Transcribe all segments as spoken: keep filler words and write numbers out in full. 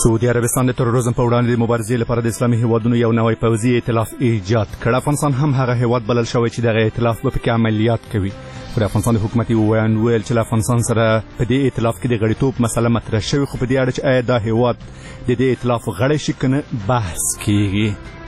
سعودي عربستان د تروریزم په وړاندې د مبارزې لپاره د اسلامي هیوادونو یو نوی پوځي ائتلاف ایجاد کړ. افغانستان هم هغه هیواد بلل شوی چې دغه ائتلاف به پکې عملیات کوي. خو د افغانستان د حکومتي ویان ویل چې له افغانستان سره په دې ائتلاف کې د غړیتوب مسله مطرح شوې، خو په دې اړه چې آیا دا هیواد د دې ائتلاف غړی شي که نه بحث کیږي.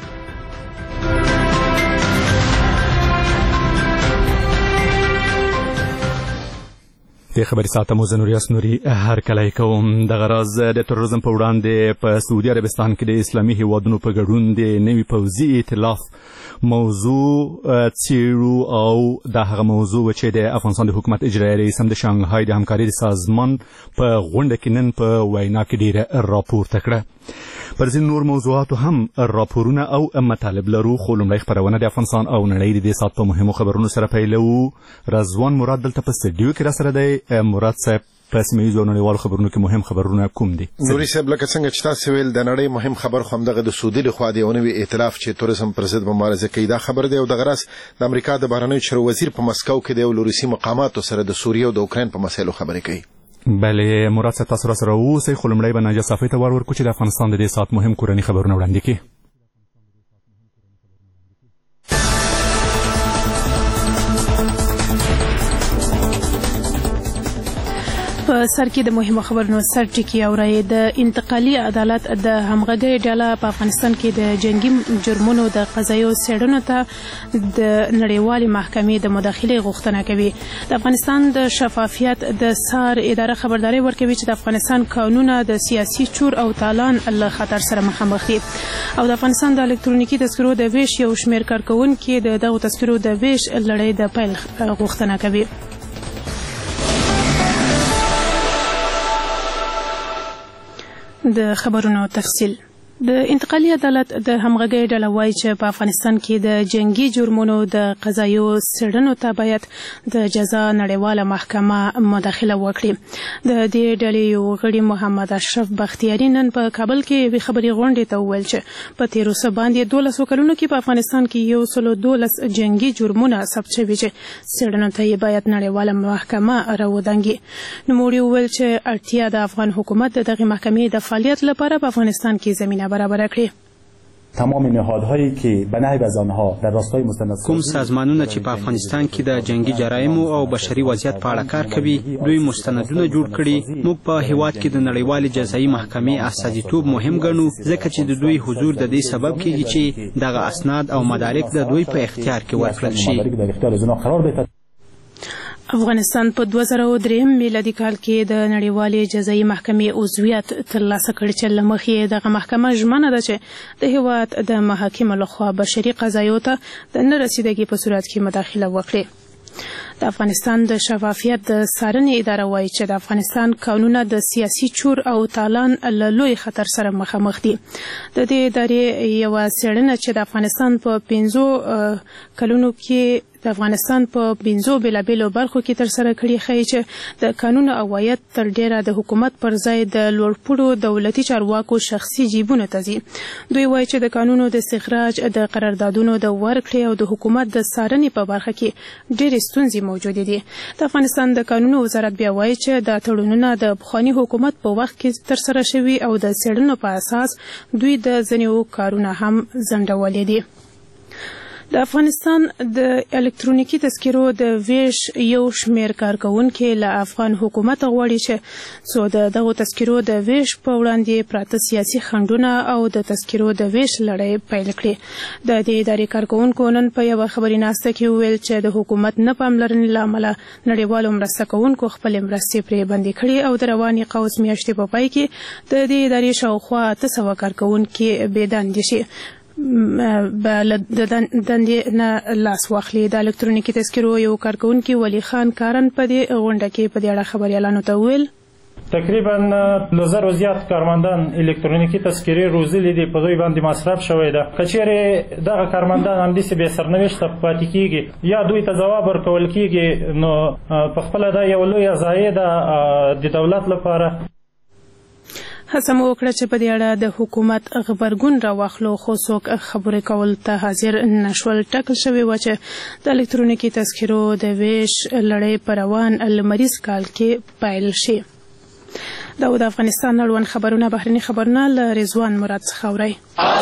د خبري ساعته مو زه نوریاس نوري هرکلی کوم. دغه راز د تروریزم په وړاندې په سعودي عربستان کې د اسلامي هیوادونو په ګډون د نوي پوځي ائتلاف موضوع څیړو او دا هغه موضوع چې د افغانستان د حکومت اجرایي رئیس هم د شانګهای د همکارۍ د سازمان په غونډه کې نن په وینا کې ډیره راپورته کړه. پر ځینو نور موضوعاتو هم راپورونه او مطالب لرو، خو لومړی خپرونه د افغانستان او نړۍ د دې ساعت په مهمو خبرونو سره پیلوو. رضوان مراد دلته په سټډیو کې راسره دی. مراد صاحب، په سیمه ییزو او نړیوالو خبرونو کې مهم خبرونه کوم دي؟ نوري صاحب، لکه څنګه چې تاسو ویل د نړۍ مهم خبر خو همدغه د سعودي لخوا د یو نوي ائتلاف چې توریزم پر ضد مبارزه کوي دا خبر دی. او دغه راس د امریکا د بهرنیو چارو وزیر په مسکو کې د یو روسي مقاماتو سره د سوریه او د اوکراین په مسایلو خبرې کوي. بله مراد صاحب، تاسو راسره اوسئ، خو لومړی به ناجیه صافۍ ته ور ورکړو چې د افغانستان د دې ساعت مهم کورني خبرونه وړاندې کړي. په سر کې د مهمو خبرونو سر ټکی اورئ. د انتقالي عدالت د همغږۍ ډله په افغانستان کې د جنگي جرمونو د قضایو څېړنو ته د نړیوالې محکمې د مداخلې غوښتنه کوي. د افغانستان د شفافیت د سار اداره خبرداری ورکوي چې د افغانستان قانونونه د سیاسي چور او تالان له خطر سره مخامخ دي. او د افغانستان د الکترونیکي تذکرو د ویش یو شمېر کارکوونکي د دغو تذکرو د ویش لړۍ د پیل غوښتنه کوي. د خبرونو تفصیل. د انتقالي عدالت د همغږۍ ډله وایي چې په افغانستان کې د جنگي جرمونو د قضایو څېړنو ته باید د جزا نړیواله محکمه مداخله وکړي. د دې ډلې یو غړي محمد اشرف بختیاري نن په کابل کې یوې خبري غونډې ته وویل چې په تېرو څه باندې دولسو کلونو کې په افغانستان کې یو سلو دولس جنگي جرمونه ثبت شوي چې څېړنو ته یې باید نړیواله محکمه راودانګي. نوموړي وویل چې اړتیا د افغان حکومت د دغې محکمې د فعالیت لپاره په افغانستان کې زمینه برابر کړي. تمام نهادهایی که به نحو از آنها در راستای مستند کوم سازمانونه چې په افغانستان کې د جنگي جرایمو او بشري وضعیت په اړه کار کوي دوی مستندونه جوړ کړي. موږ په هیواد کې د نړیوالې جزایي محکمې استازیتوب مهم ګڼو، ځکه چې د دوی حضور د دې سبب کیږي چې دغه اسناد او مدارک د دوی په اختیار کې ورکړل شي. افغانستان په دوه زره دریم میلادي کال کې د نړیوالې جزایي محکمې عضویت ترلاسه کړ چې له مخې دغه محکمه ژمنه ده چې د هیواد د محاکمو لخوا بشري قضایو ته د نه رسیدګۍ په صورت کې مداخله وکړي. د افغانستان د شفافیت د څارنې اداره وایي چې د افغانستان قانونونه د سیاسي چور او تالان له لوی خطر سره مخامخ دي. د دې ادارې یوه څېړنه چې د افغانستان په پنځو کلونو کې د افغانستان په پنځو بېلابېلو برخو کې ترسره کړي ښیي چې د قانون عواید تر ډېره د حکومت پر ځای د لوړپوړو دولتي چارواکو شخصي جیبونو ته ځي. دوی وایي چې د قانونو د استخراج، د قراردادونو د ورکړې او د حکومت د څارنې په برخه کې ډېرې ستونزې موجودې دي. د افغانستان د قانونو وزارت بیا وایي چې دا تړونونه د پخواني حکومت په وخت کې ترسره شوي او د څېړنو په اساس دوی د ځینو کارونه هم ځنډولي دي. د افغانستان د الکترونیکي تذکرو د ویش یو شمېر کارکوونکي له افغان حکومت غواړي چې څو د دغو تذکرو د ویش په وړاندې پراته سیاسي خنډونه او د تذکرو د ویش لړۍ پیل کړي. د دې ادارې کارکوونکو نن په یوه خبري ناسته کې وویل چې د حکومت نه پاملرنې له امله نړیوالو مرسته کوونکو خپلې مرستې پرې بندې کړي او د روانې قوس میاشتې په پای کې د دې ادارې شاوخوا اته سوه کارکوونکي بېدندې شي د دندې نه لاس واخلي. د الکترونیکي تذکرو یو کارکوونکي ولی خان کارن په دې غونډه کې په دې اړه خبریالانو ته وویل تقریبا له زرو زیات کارمندان الکترونیکي تذکرې روزلي دي، په دوی باندې مصرف شوی ده. که چیرې دغه کارمندان همداسې بې سرنوشته پاتې کېږي یا دوی ته ځواب ورکول کېږي نو په خپله دا یو لویه ضایع ده د دولت لپاره. هڅه مو وکړه چې په دې اړه د حکومت غبرګون راواخلو، خو څوک خبرې کول ته حاضر نشول. ټاکل شوې وه چې د الکترونیکي تذکرو د ویش لړۍ په روان لمریز کال کې پیل شي. دا د افغانستان اړوند خبرونه بهرني خبرونه له رضوان مراد څخه اورئ.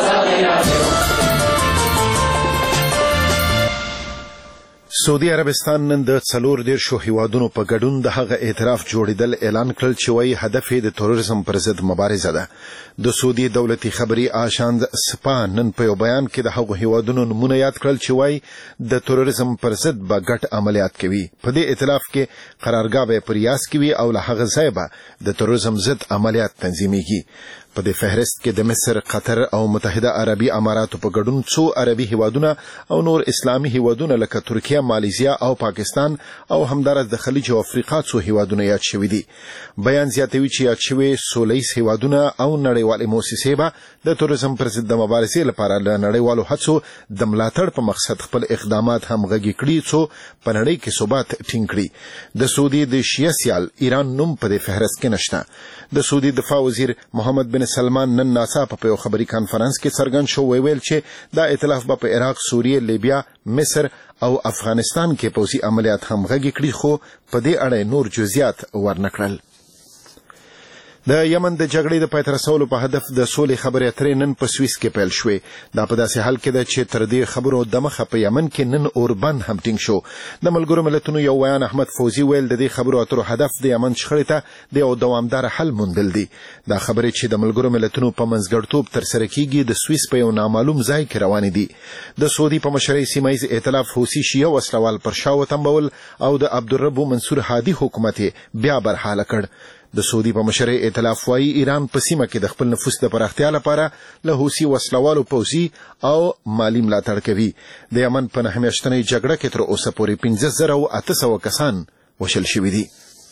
سعودي عربستان نن د څلور دیرشو هیوادونو په ګډون د هغه اعتراف جوړیدل اعلان کړل چې وایي هدف یې د تروریزم پر ضد مبارزه ده. د سعودي دولتي خبري آژانس سپا نن په یو بیان کې د هغو هیوادونو نمونه یاد کړل چې وایي د تروریزم پر ضد به ګډ عملیات کوي. په دې ائتلاف کې قرارګاه به په ریاض کې وي او له هغه ځایه به د تروریزم ضد عملیات تنظیمېږي. په دې فهرست کې د مصر، قطر او متحده عربي اماراتو په ګډون څو عربي هیوادونه او نور اسلامي هیوادونه لکه ترکیه، مالیزیا او پاکستان او همدارس د خلیج او افریقا څو هیوادونه یاد شوي دي. بیان زیاتوي چې یاد شوي سولیز هیوادونه او نړیوالې موسسې به د تروریزم پر ضد د مبارزې لپاره له نړیوالو هڅو د ملاتړ په مقصد خپل اقدامات همغږي کړي څو په نړۍ کې ثبات ټینګ کړي. د سعودي د شیعه سیال ایران نوم په دې فهرست کې نشته. د سعودي دفاع وزیر محمد بن سلمان نن ناڅاپه په یو خبري کانفرنس کې څرګند شو ویل چې دا ائتلاف به په عراق، سوریه، لیبیا، مصر او افغانستان کې پوځي عملیات همغږي کړي، خو په دې اړه نور جزئیات ورنکړل. د یمن د جګړې د پای ته رسولو په هدف د سولې خبرې اترې نن په سویس کې پیل شوې. دا په داسې حال کې ده چې تر دې خبرو دمخه په یمن کې نن اوربند هم ټینګ شو. د ملګرو ملتونو یو ویان احمد فوزي ویل د دې خبرو اترو هدف د یمن شخړې ته د یو دوامدار حل موندل دي. دا خبرې چې د ملګرو ملتونو په منځګړیتوب ترسره کیږي د سویس په یو نامعلوم ځای کې روانې دي. د سعودي په مشرۍ سیمه ییز ائتلاف حوثي شیعه وسلوال پر شا وتمبول او د عبدالرب منصور هادي حکومت بیا برحاله کړ. د سعودي په مشرۍ ائتلاف وايي ایران په سیمه کې د خپل نفوذ د پراختیا لپاره له حوثي وسلوالو پوځي او مالی ملاتړ کوي. د یمن په نهه میاشتنۍ جګړه کې تر اوسه پورې پنځه زره اته سوه کسان وشل شوي دي.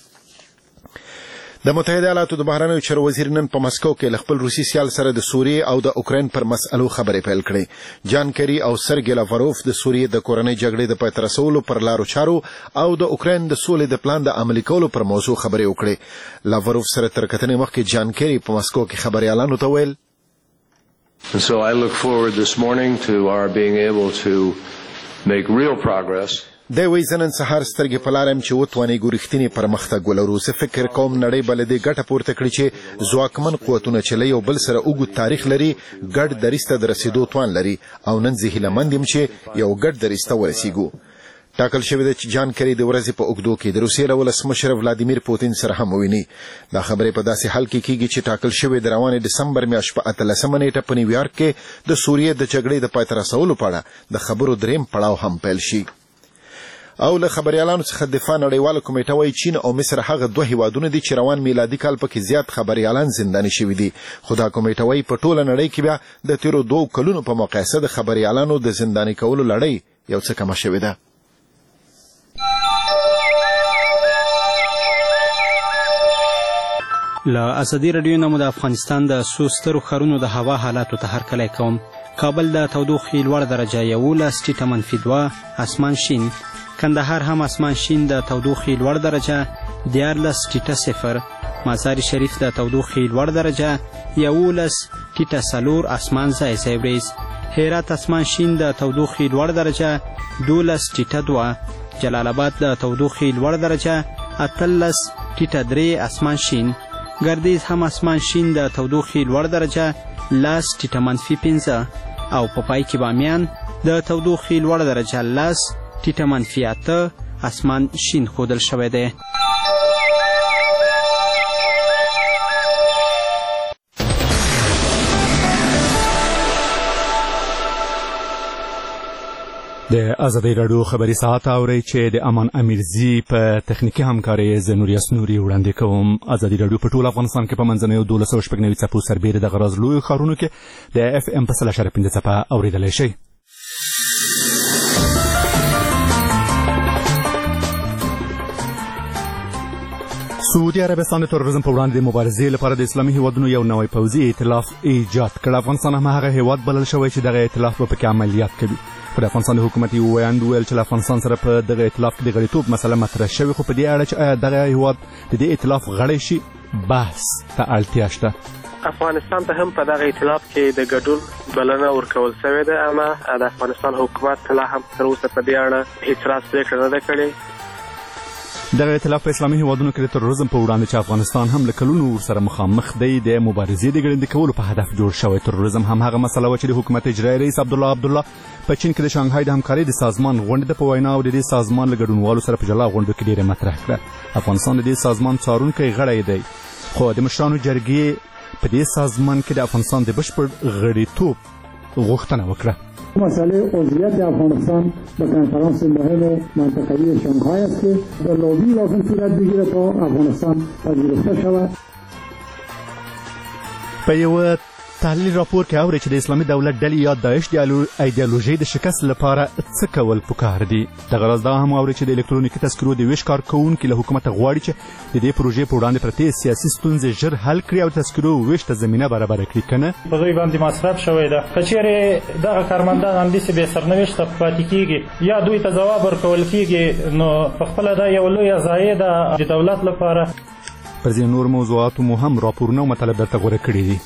د متحده ایالاتو د بهرنیو چارو وزیر نن په مسکو کې له خپل روسي سیال سره د سوریې او د اوکراین پر مسئلو خبرې پیل کړې. جان کری او سرګی لاوروف د سوریې د کورنۍ جګړې د پای ته رسولو پر لارو چارو او د اوکراین د سولې د پلان د عملي کولو پر موضوع خبرې وکړې. لاوروف سره تر کتنې مخکې جان کری په مسکو کې خبريالانو ته ویل And so I look forward this morning to our being able to make real progress. د وی زنن سهار سترګې پلارم چې وتوانې ګورښتنی پرمختګ ولرو. زه فکر کوم نړۍ بل دې ګټه پورته کړی چې ځواکمن قوتونه چې له یو بل سره اوږد تاریخ لري ګډ دریسته د رسیدو توان لري او نن زه هیله مند یم چې یو ګډ دریسته ورسیږو. ټاکل شوی دی چې جان کری د ورځې په اوږدو کې د روسیې له ولسمشر ولادیمیر پوتین سره هم وویني. دا خبرې په داسې حال کې کیږي چې ټاکل شوی د روانې دسمبر میاشت په اتلسمه نیټه په نیویارک کې د سوریې د جګړې د پای ته رسولو په اړه د خبرو دریم پړاو هم پیل شي. او له خبريالانو څخه دفاع نړیواله کمیټه وايي چین او مصر هغه دوه هیوادونه دي چې روان میلادي کال پکې زیات خبريالان زنداني شوي دي. خو دا کمیټه وايي په ټوله نړۍ کې بیا د تیرو دوه کلونو په مقایسه د خبريالانو د زنداني کولو لړۍ یو څه کمه شوې ده. له ازادي رادیو نه مو د افغانستان د څو سترو ښارونو د هوا حالاتو ته هرکلی کوم. کابل د تودوخې لوړ درجه یولس ټیټه منفي دوه، اسمان شین. کندهار هم اسمان شین د تودوخې لوړ درجه دیارلس ټیټه صفر. مزار شریف د تودوخې لوړ درجه یولس ټیټه څلور، اسمان ځای ځای وریځ. هرات اسمان شین د تودوخې لوړ درجه دولس ټیټه دوه. جلال آباد د تودوخې لوړ درجه اتلس ټیټه درې، اسمان شین. ګردیز هم اسمان شین د تودوخې لوړ درجه لس ټیټه منفي پنځه. او په پای کې بامیان د تودوخې لوړ درجه لس ټیټه منفي اته، اسمان شین ښودل شوی دی. د ازادي رادیو خبري ساعت اوري چې د امان امیرزي په تخنیکی همکاري ز نور یاسنوري وړاندې کوم. ازادي رادیو په ټول افغانستان کې په منځنیو دولس سوه شپږ نوي څپو سربېره د غراز لوی ښارونو کې د اف ام په سل اشاریه پنځه څپه اورېدلی شئ. سعودي عربستان د تروریزم په وړاندې د مبارزې لپاره د اسلامي هیوادونو یو نوی پوځي ائتلاف ایجاد کړ. افغانستان هم هغه هیواد بلل شوی چې دغه ائتلاف به پکې عملیات کوي. خو د افغانستان د حکومت یو ویاند وویل چې له افغانستان سره په دغه ائتلاف کې د غړیتوب مسله مطرح شوې، خو په دې اړه چې آیا دغه هیواد د دې ائتلاف غړی شي بحث ته اړتیا شته. افغانستان ته هم په دغه ائتلاف کې د ګډون بلنه ورکول شوې ده، اما د افغانستان حکومت لا هم تر اوسه په دې اړه هیڅ راز پرېکړه نه ده کړې. دغه ائتلاف په اسلامي هیوادونو کې د تروریزم په وړاندې چې افغانستان هم له کلونو ورسره مخامخ دی د مبارزې د ګړندي کولو په هدف جوړ شوی. تروریزم هم هغه مسله وه چې د حکومت اجرایي رئیس عبدالله عبدالله په چین کې د شانګهای د همکارۍ د سازمان غونډې ته په وینا او د دې سازمان له ګډونوالو سره په جلا غونډو کې ډېره مطرح کړه. افغانستان د دې سازمان څارونکی غړی دی، خو د مشرانو جرګې په دې سازمان کې د افغانستان د بشپړ غړیتوب غوښتنه وکړه. مسئله عضویت افغانستان به کنفرانس مهم منطقه‌ای شانگهای است که در لابی لازم صورت بگیرد تا افغانستان پذیرفته شود. په یو تحلیل راپور کې اوري چې د اسلامي دولت ډلې یا داعش د ایدیالوژۍ د شکست لپاره څه کول پکار دي. دغه راز دا هم اوري چې د الکترونیکي تذکرو د ویش کارکوونکي له حکومته غواړي چې د دې پروژې په وړاندې پرتې سیاسي ستونزې ژر حل کړي او تذکرو ویش ته زمینه برابره کړي. که نه په دوی باندې مصرف شوی ده. که چیرې دغه کارمندان همداسې بې سرنوشته پاتې کېږي یا دوی ته ځواب ورکول کېږي، نو پخپله دا یو لویه ضایع ده د دولت لپاره. پر ځینو نور موضوعاتو مو هم راپورونه او مطالب درته غوره کړي دي.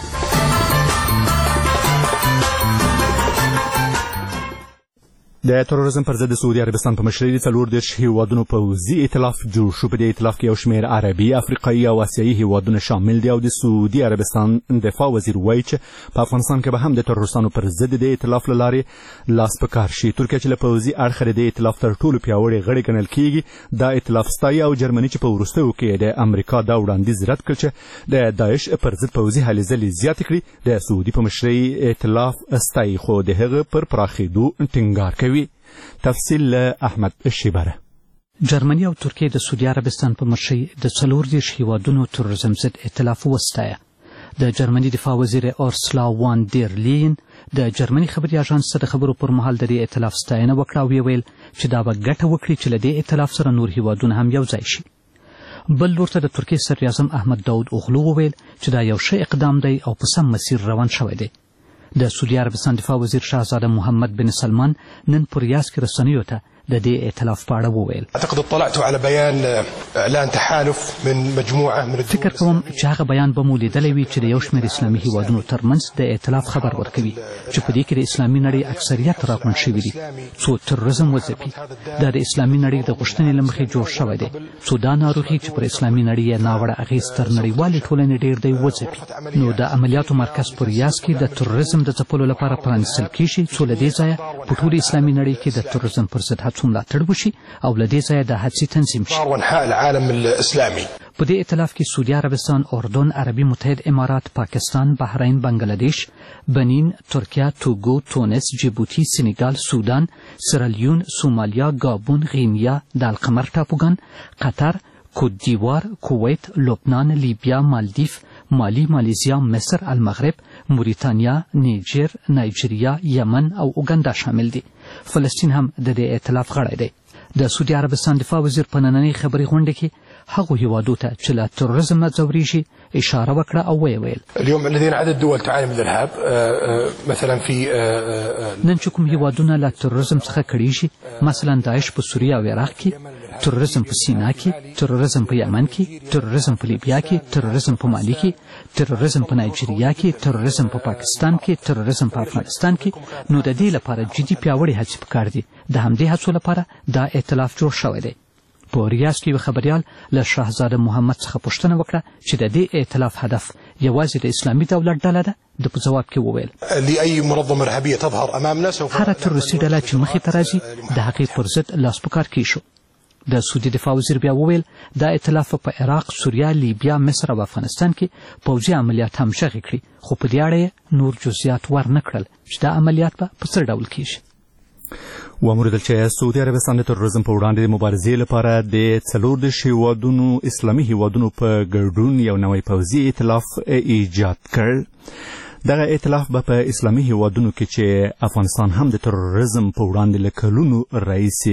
د تروریزم پر ضد د سعودي عربستان په مشرۍ د څلور دېرش هیوادونو پوځي ائتلاف جوړ شو. په دې ائتلاف کې یو شمېر عربي، افریقایي او اسیایي هیوادونه شامل دي او د سعودي عربستان دفاع وزیر وایي چې په افغانستان کې به هم د تروریستانو پر ضد د ائتلاف له لارې لاس په کار شي. ترکیه چې له پوځي اړخه د ائتلاف تر ټولو پیاوړې غړې ګڼل کېږي دا ائتلاف ستایي، او جرمني چې په وروستیو کې د امریکا دا وړاندیز رد کړ چې د داعش پر ضد پوځي هلې ځلې زیاتې کړي. د سعودي په مشرۍ ائتلاف ستایي، خو د هغه پر پراخېدو ټینګار کوي. تفصیل له احمد شیبره. جرمني او ترکیه د سعودي عربستان په مشرۍ د څلور دېرش هیوادونو تروریزم ضد ائتلاف وستایه. د جرمني دفاع وزیر اورسلا وان دیر لین د جرمني خبري اژانس سره خبرو پر مهال د دې ائتلاف ستاینه وکړه او ویل چې دا به ګټه وکړي چې له دې ائتلاف سره نور هیوادونه هم یو ځای شي. بل لور ته د ترکیې صدر اعظم احمد داود اوغلو وویل چې دا یو ښه اقدام دی او په سم مسیر روان شوی دی. د سعودي عربستان دفاع وزیر شاهزاده محمد بن سلمان نن په ریاض کې رسنیو ته د دې ائتلاف په اړه وویل. اعتقد اطلعت على بيان اعلان تحالف من مجموعه من فکر کوم چې هغه بیان به مو لیدلی وي چې د یو شمېر اسلامي هیوادونو ترمنځ د ائتلاف خبر ورکوي چې په دې کې د اسلامي نړۍ اکثریت راغونډ شوي دي څو تروریزم وځپي. دا د اسلامي نړۍ د غوښتنې له مخې جوړ شوی دی څو دا ناروغي چې پر اسلامي نړۍ یې ناوړه اغېز تر نړیوالې ټولنې ډېر دی وځپي. نو د عملیاتو مرکز په ریاض کې د تروریزم د ځپلو لپاره پرانیستل کېږي څو له دې ځایه په ټولې اسلامي نړۍ کې د تروریزم پر ضد هڅو ملاتړ وشي او له دې ځایه د هڅې تنظیم شي. په دې ائتلاف کې سعودي عربستان، اردن، عربي متحد امارات، پاکستان، بحرین، بنګلادیش، بنین، ترکیه، توگو، تونس، جیبوتی، سینیګال، سودان، سیرالیون، سومالیا، گابون، غینیا، د القمر ټاپوګان، قطر، کوت دیوار، کویت، لبنان، لیبیا، مالدیف، مالی، مالیزیا، مصر، المغرب، موریتانیا، نیجر، نایجیریا، یمن او اوګاندا شامل دي. فلسطین هم د دې ائتلاف غړی دی. د سعودي عربستان دفاع وزیر په نننۍ خبري غونډه کې هغو هیوادو ته چې له تروریزم نه ځورېږي اشاره وکړه او ویې ویل اليوم الذين عدد دول تعاني من الارهاب مثلا في نن چې کوم هیوادونه له تروریزم څخه کړېږي، مثلا داعش په سوریه او عراق کې، تروریزم په سینا کې، تروریزم په یمن کې، تروریزم په لیبیا کې، تروریزم په مالی کې، تروریزم په نایجیریا کې، تروریزم په پاکستان کې، تروریزم په افغانستان کې. نو د دې لپاره جدي پیاوړې هڅې پکار دي. د همدې هڅو لپاره دا ائتلاف جوړ شوی دی. په ریاض کې یو خبریال له شاهزاده محمد څخه پوښتنه وکړه چې د دې ائتلاف هدف یوازې د اسلامي دولت ډله ده. د په جواب کې وویل لأي منظمة إرهابية تظهر أمامنا سوف هر تروریستي ډله چې مخې ته راځي د هغې پر ضد لاس په کار کیږو. د سعودي دفاع وزیر بیا وویل دا ائتلاف په عراق، سوریه، لیبیا، مصر او افغانستان کې پوځي عملیات هم شغې کړي، خو په دې اړه نور جزئیات ور نه کړل چې دا عملیات به په څه ډول کیږي. واموریدل چې سعودي عربستان د تروریزم په وړاندې د مبارزې لپاره د څلور دېرش هیوادونو اسلامي هیوادونو په ګډون یو نوی پوځي ائتلاف ایجاد کړ. دغه ائتلاف به په اسلامي هیوادونو کې چې افغانستان هم د تروریزم په وړاندې له کلونو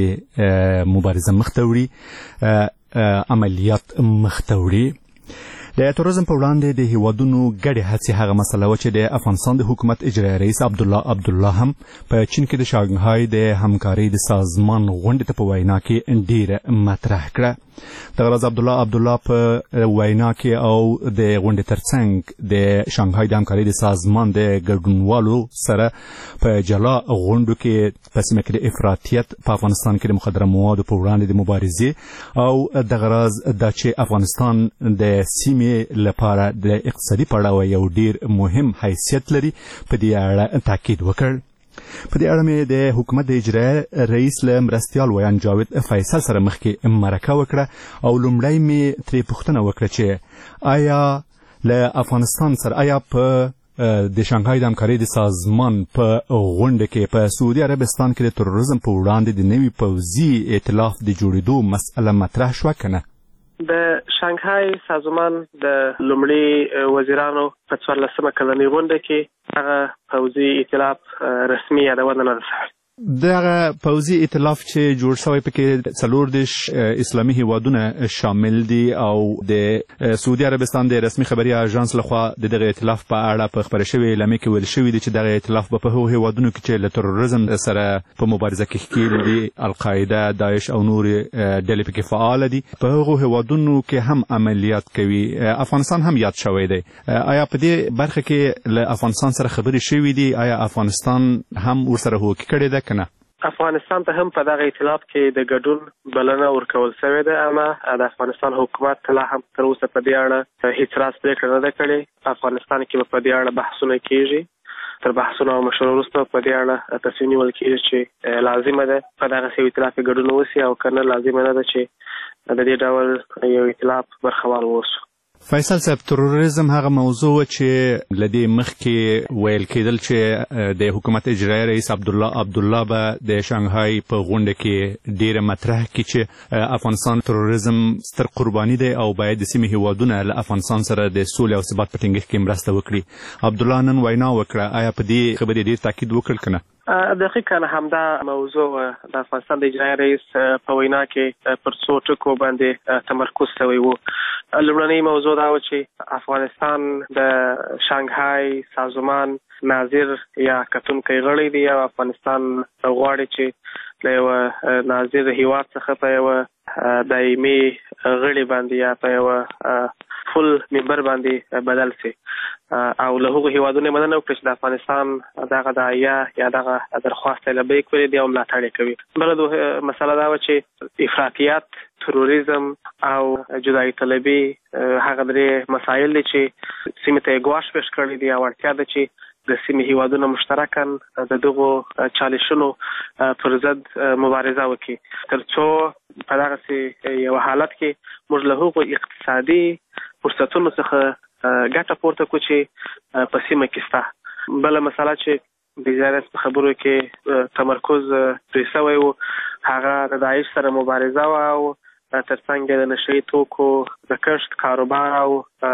راهیسې مبارزه مخ ته وړي عملیات مخ ته وړي. د تروریزم په وړاندې د هیوادونو ګډې هڅې هغه مسله وه چې د افغانستان د حکومت اجرایي رئیس عبدالله عبدالله هم په چین کې د شانګهای د همکارۍ د سازمان غونډې ته په وینا کې ډېره مطرح کړه. دغه راز عبدالله عبدالله په وینا کې او د غونډې ترڅنګ د شانګهای د همکارۍ د سازمان د ګډونوالو سره په جلا غونډو کې په سیمه کې د افراطیت په افغانستان کې د مخدره موادو په وړاندې د مبارزې او دغه راز دا چې افغانستان د سیمې لپاره د اقتصادي پړاو یو ډیر مهم حیثیت لري په دې اړه تاکید وکړ. په دې اړه مې د حکومت د اجرایي رئیس له مرستیال ویان جاوید فیصل سره مخکې مرکه وکړه او لومړی مې ترې پوښتنه وکړه چې آیا له افغانستان سره آیا په د شانګهای د همکارۍ د سازمان په غونډه کې په سعودي عربستان کې د تروریزم په وړاندې د نوي پوځي ائتلاف د جوړېدو مسأله مطرح شوه که نه؟ د شانګهای سازمان د لومړي وزیرانو په څوارلسمه کلنۍ غونډه کې هغه پوځي ائتلاف رسمي یادونه نه ده. دغه پوځي ائتلاف چې جوړ شوی پکې څلور دېرش اسلامي هیوادونه شامل دي او د سعودي عربستان د رسمي خبري اژانس لخوا د دغه ائتلاف په اړه په خبره شوې اعلامیه کې ویل شوي دي چې دغه ائتلاف به په هغو هیوادونو کې چې له تروریزم سره په مبارزه کې ښکېل دي القاعده داعش او نورې ډلې پکې فعاله دي په هغو هیوادونو کې هم عملیات کوي. افغانستان هم یاد شوی دی. آیا په دې برخه کې له افغانستان سره خبرې شوي دي؟ آیا افغانستان هم ورسره هوکې کړې ده؟ افغانستان ته هم په دغه ائتلاف کې د ګډون بلنه ورکول شوې ده، اما د افغانستان حکومت لا هم تر اوسه په دې اړه هیڅ راز پرېکړه نه ده کړې. افغانستان کې به په دې اړه بحثونه کېږي، تر بحثونو او مشورو وروسته په دې اړه تصمیم نیول کېږي چې لازمه ده په دغسې یو ائتلاف کې ګډون وشي او که نه لازمه نه ده چې د دې ډول یو ائتلاف برخوال واوسو. فیصل صاحب، تروریزم هغه موضوع چې لدې مخکې ویل کېدل چې د حکومت اجرایي رئیس عبدالله عبدالله به د شانګهای په غونډه کې ډیره مطرح کړي چې افغانستان تروریزم ستر قرباني دی او باید د سیمې هیوادونه له افغانستان سره د سولې او ثبات په ټینګښت کې مرسته وکړي. عبدالله نن وینا وکړه، آیا په دې خبرې ډیر تاکید وکړ که نه؟ دقیقاً همدا موضوع د افغانستان د اجرایي رئیس په وینا کې پر څو ټکو باندې تمرکز شوی و. لومړنۍ موضوع دا و چې افغانستان د شانګهای سازمان ناظر یا کتونکی غړی دی او افغانستان غواړي چې له یوه ناظر هیواد څخه په یوه دایمي غړي باندې یا په یوه فل ممبر باندې بدل شي او له هغو هیوادونو مننه وکړي چې د افغانستان دغه داعیه یا دغه درخواست یې لبیک کړی دی او ملاتړ یې کوي. بله مسله دا وه چې افراطیت، تروریزم او جدایي طلبي هغه درې مسایل دي چې سیمې ته یې ګواښ پېښ کړی دی او اړتیا ده چې د سیمې هیوادونه مشترکاً د دغو چالشونو پر ضد مبارزه وکړي تر څو په دغسې یو حالت کې موږ له هغو اقتصادي فرصتونو څخه ګټه پورته کړو چې په سیمه کې شته. بله مسله چې د اجرایي په خبرو کې تمرکز پرې شوی و هغه د داعش سره مبارزه وه او ترڅنګ د نشه یي توکو د کښت، کاروبار او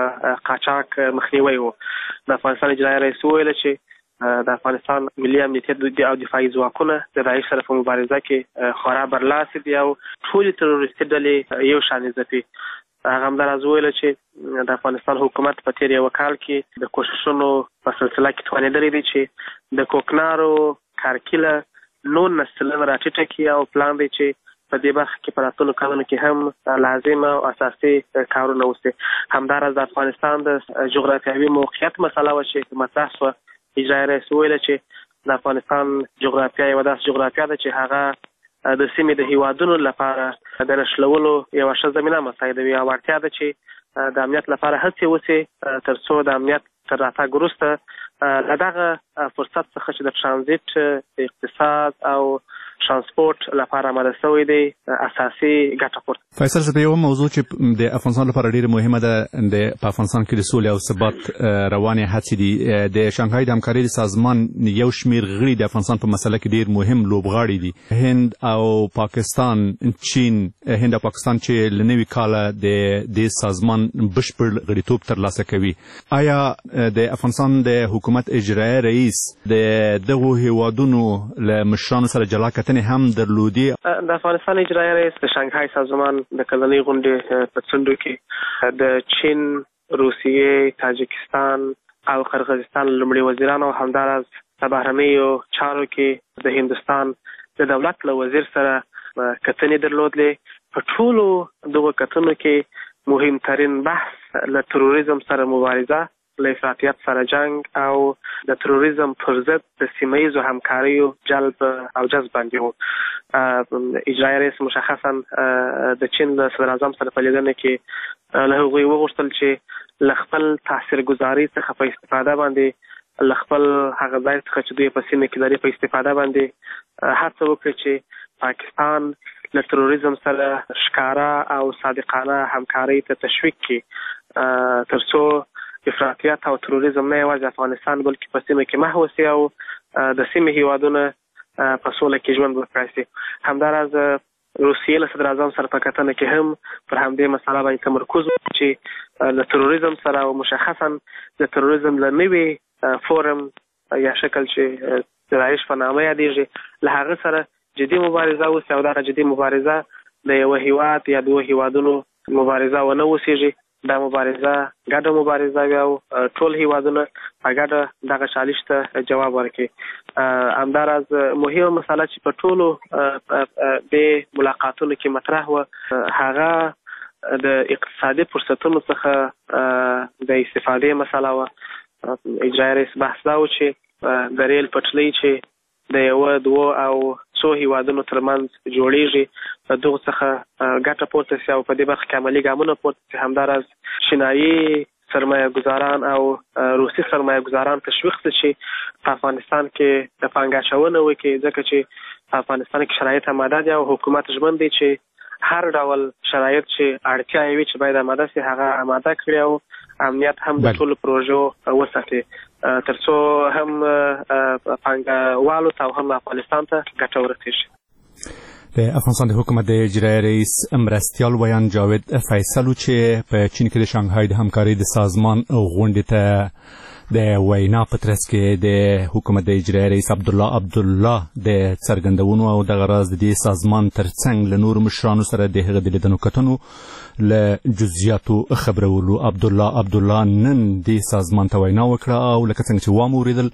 قاچاق مخنیوی و. د افغانستان اجرایي رئیس وویل چې د افغانستان ملي امنیتي او دفاعي ځواکونه د داعش سره په مبارزه کې خورا برلاسي دي او ټولې تروریستي ډلې یو شان ځپي. هغه همداراز وویل چې د افغانستان حکومت په تېر یوه کال کې د کوښښونو په سلسله کې توانېدلی دی چې د کوکنارو کارکیله نولس سلنه راټیټه کړي او پلان دی چې په دې برخه کې په راتلونکو کلونو کې هم لازم او اساسي کارونه وشي. همداراز د افغانستان د جغرافیوي موقعیت مسله وه چې مطرح شوه. اجرایي رئیس وویل چې د افغانستان جغرافیه یوه داسې جغرافیه ده چې هغه د سیمې د هیوادونو لپاره د نښلولو یوه ښه زمینه مساعدوي او اړتیا ده چې د امنیت لپاره هڅې وشي تر څو د امنیت تر راتګ وروسته له دغه فرصت څخه چې د ټرانزیټ د اقتصاد او ترانسپورت لپاره آماده شوی دی اساسي ګټه پورته. فیصل صاحب، یوه موضوع چې د افغانستان لپاره ډیره مهمه ده د په افغانستان کې د سولې او ثبات روانې هڅې دي. د شانګهای د همکارۍ د سازمان یو شمېر غړي د افغانستان په مسله کې ډیر مهم لوبغاړي دي. هند او پاکستان، چین، هند او پاکستان چې له نوي کاله د دې سازمان بشپړ غړیتوب ترلاسه کوي. آیا د افغانستان د حکومت اجرایي رئیس د دغو هیوادونو له مشرانو سره جلا کتنې هم درلودي؟ د افغانستان اجرایي رئیس د شانګهای سازمان د کلنۍ غونډې په څنډو کې د چین روسیې، تاجکستان او قرغیزستان لومړي وزیرانو همداراز د بهرنیو چارو کې د هندوستان د دولت له وزیر سره کتنې درلودلې. په ټولو دغو کتنو کې مهمترین بحث له تروریزم سره مبارزه، له افراطیت سره جنگ او د تروریزم پر ضد د سیمه ییزو همکاریو جلب او جذب باندې و. اجرایي رئیس مشخصا د چین له صدر اعظم سره په لیدنه کې له هغوی وغوښتل چې له خپل تاثیرګذاري څخه په استفاده باندې له خپل هغه ځای څخه چې دوی په سیمه کې لري په استفاده باندې هڅه وکړي چې پاکستان له تروریزم سره ښکاره او صادقانه همکارۍ ته تشویق کړي، تر څو افراطیت او تروریزم نه یوازې افغانستان بلکې په سیمه کې محو سي او د سیمې هیوادونه په سوله کې ژوند وکړای سي. همداراز روسیې له صدر اعظم سره په کتنه کې هم پر همدې مسله باندې تمرکز وکړي چې له تروریزم سره او مشخصا د تروریزم له نوي فورم یا شکل چې د رایش په نامه یادېږي له هغه سره جدي مبارزه وسي او دغه جدي مبارزه د یوه هیواد یا دوه هیوادونو مبارزه ونه اوسېږي. دا مبارزه ګډه مبارزه وي او ټول هیوادونه په ګډه دغه چالش ته جواب ورکړي. همداراز مهمه مسله چې په ټولو د ملاقاتونو کې مطرح وه هغه د اقتصادي فرصتونو څخه د استفادې مسله وه. اجرایي رئیس بحث دا و چې د ریل پټلۍ چې د یوه دوه او څو هیوادونو ترمنځ جوړیږي د دغو څخه ګټه پورته سي او په دې برخه کې عملي ګامونه پورته سي. همداراز چینایي سرمایه ګزاران او روسي سرمایه ګزاران تشویق سي چې په افغانستان کې د پانګه اچونه وکړي، ځکه چې په افغانستان کې شرایط اماده دي او حکومت ژمن دی چې هر ډول شرایط چې اړتیا یې وي چې باید اماده سي هغه اماده کړي او امنیت هم د ټولو پروژو وساتي، تر څو هم پانګوالو ته او هم افغانستان ته ګټه ورسېږي. د افغانستان د حکومت د اجرایي رئیس مرستیال ویان جاوید فیصل چې په چین کې د شانګهای د همکارۍ د سازمان غونډې ته د وینا په ترڅ کې د حکومت د اجرایي رئیس عبدالله عبدالله د څرګندونو او دغه راز د دې سازمان ترڅنګ له نورو مشرانو سره د هغه د لیدنو کتنو له جزئیاتو خبرولو. عبدالله عبدالله نن دې سازمان ته وینا وکړه او لکه څنګه چې وامو اوریدل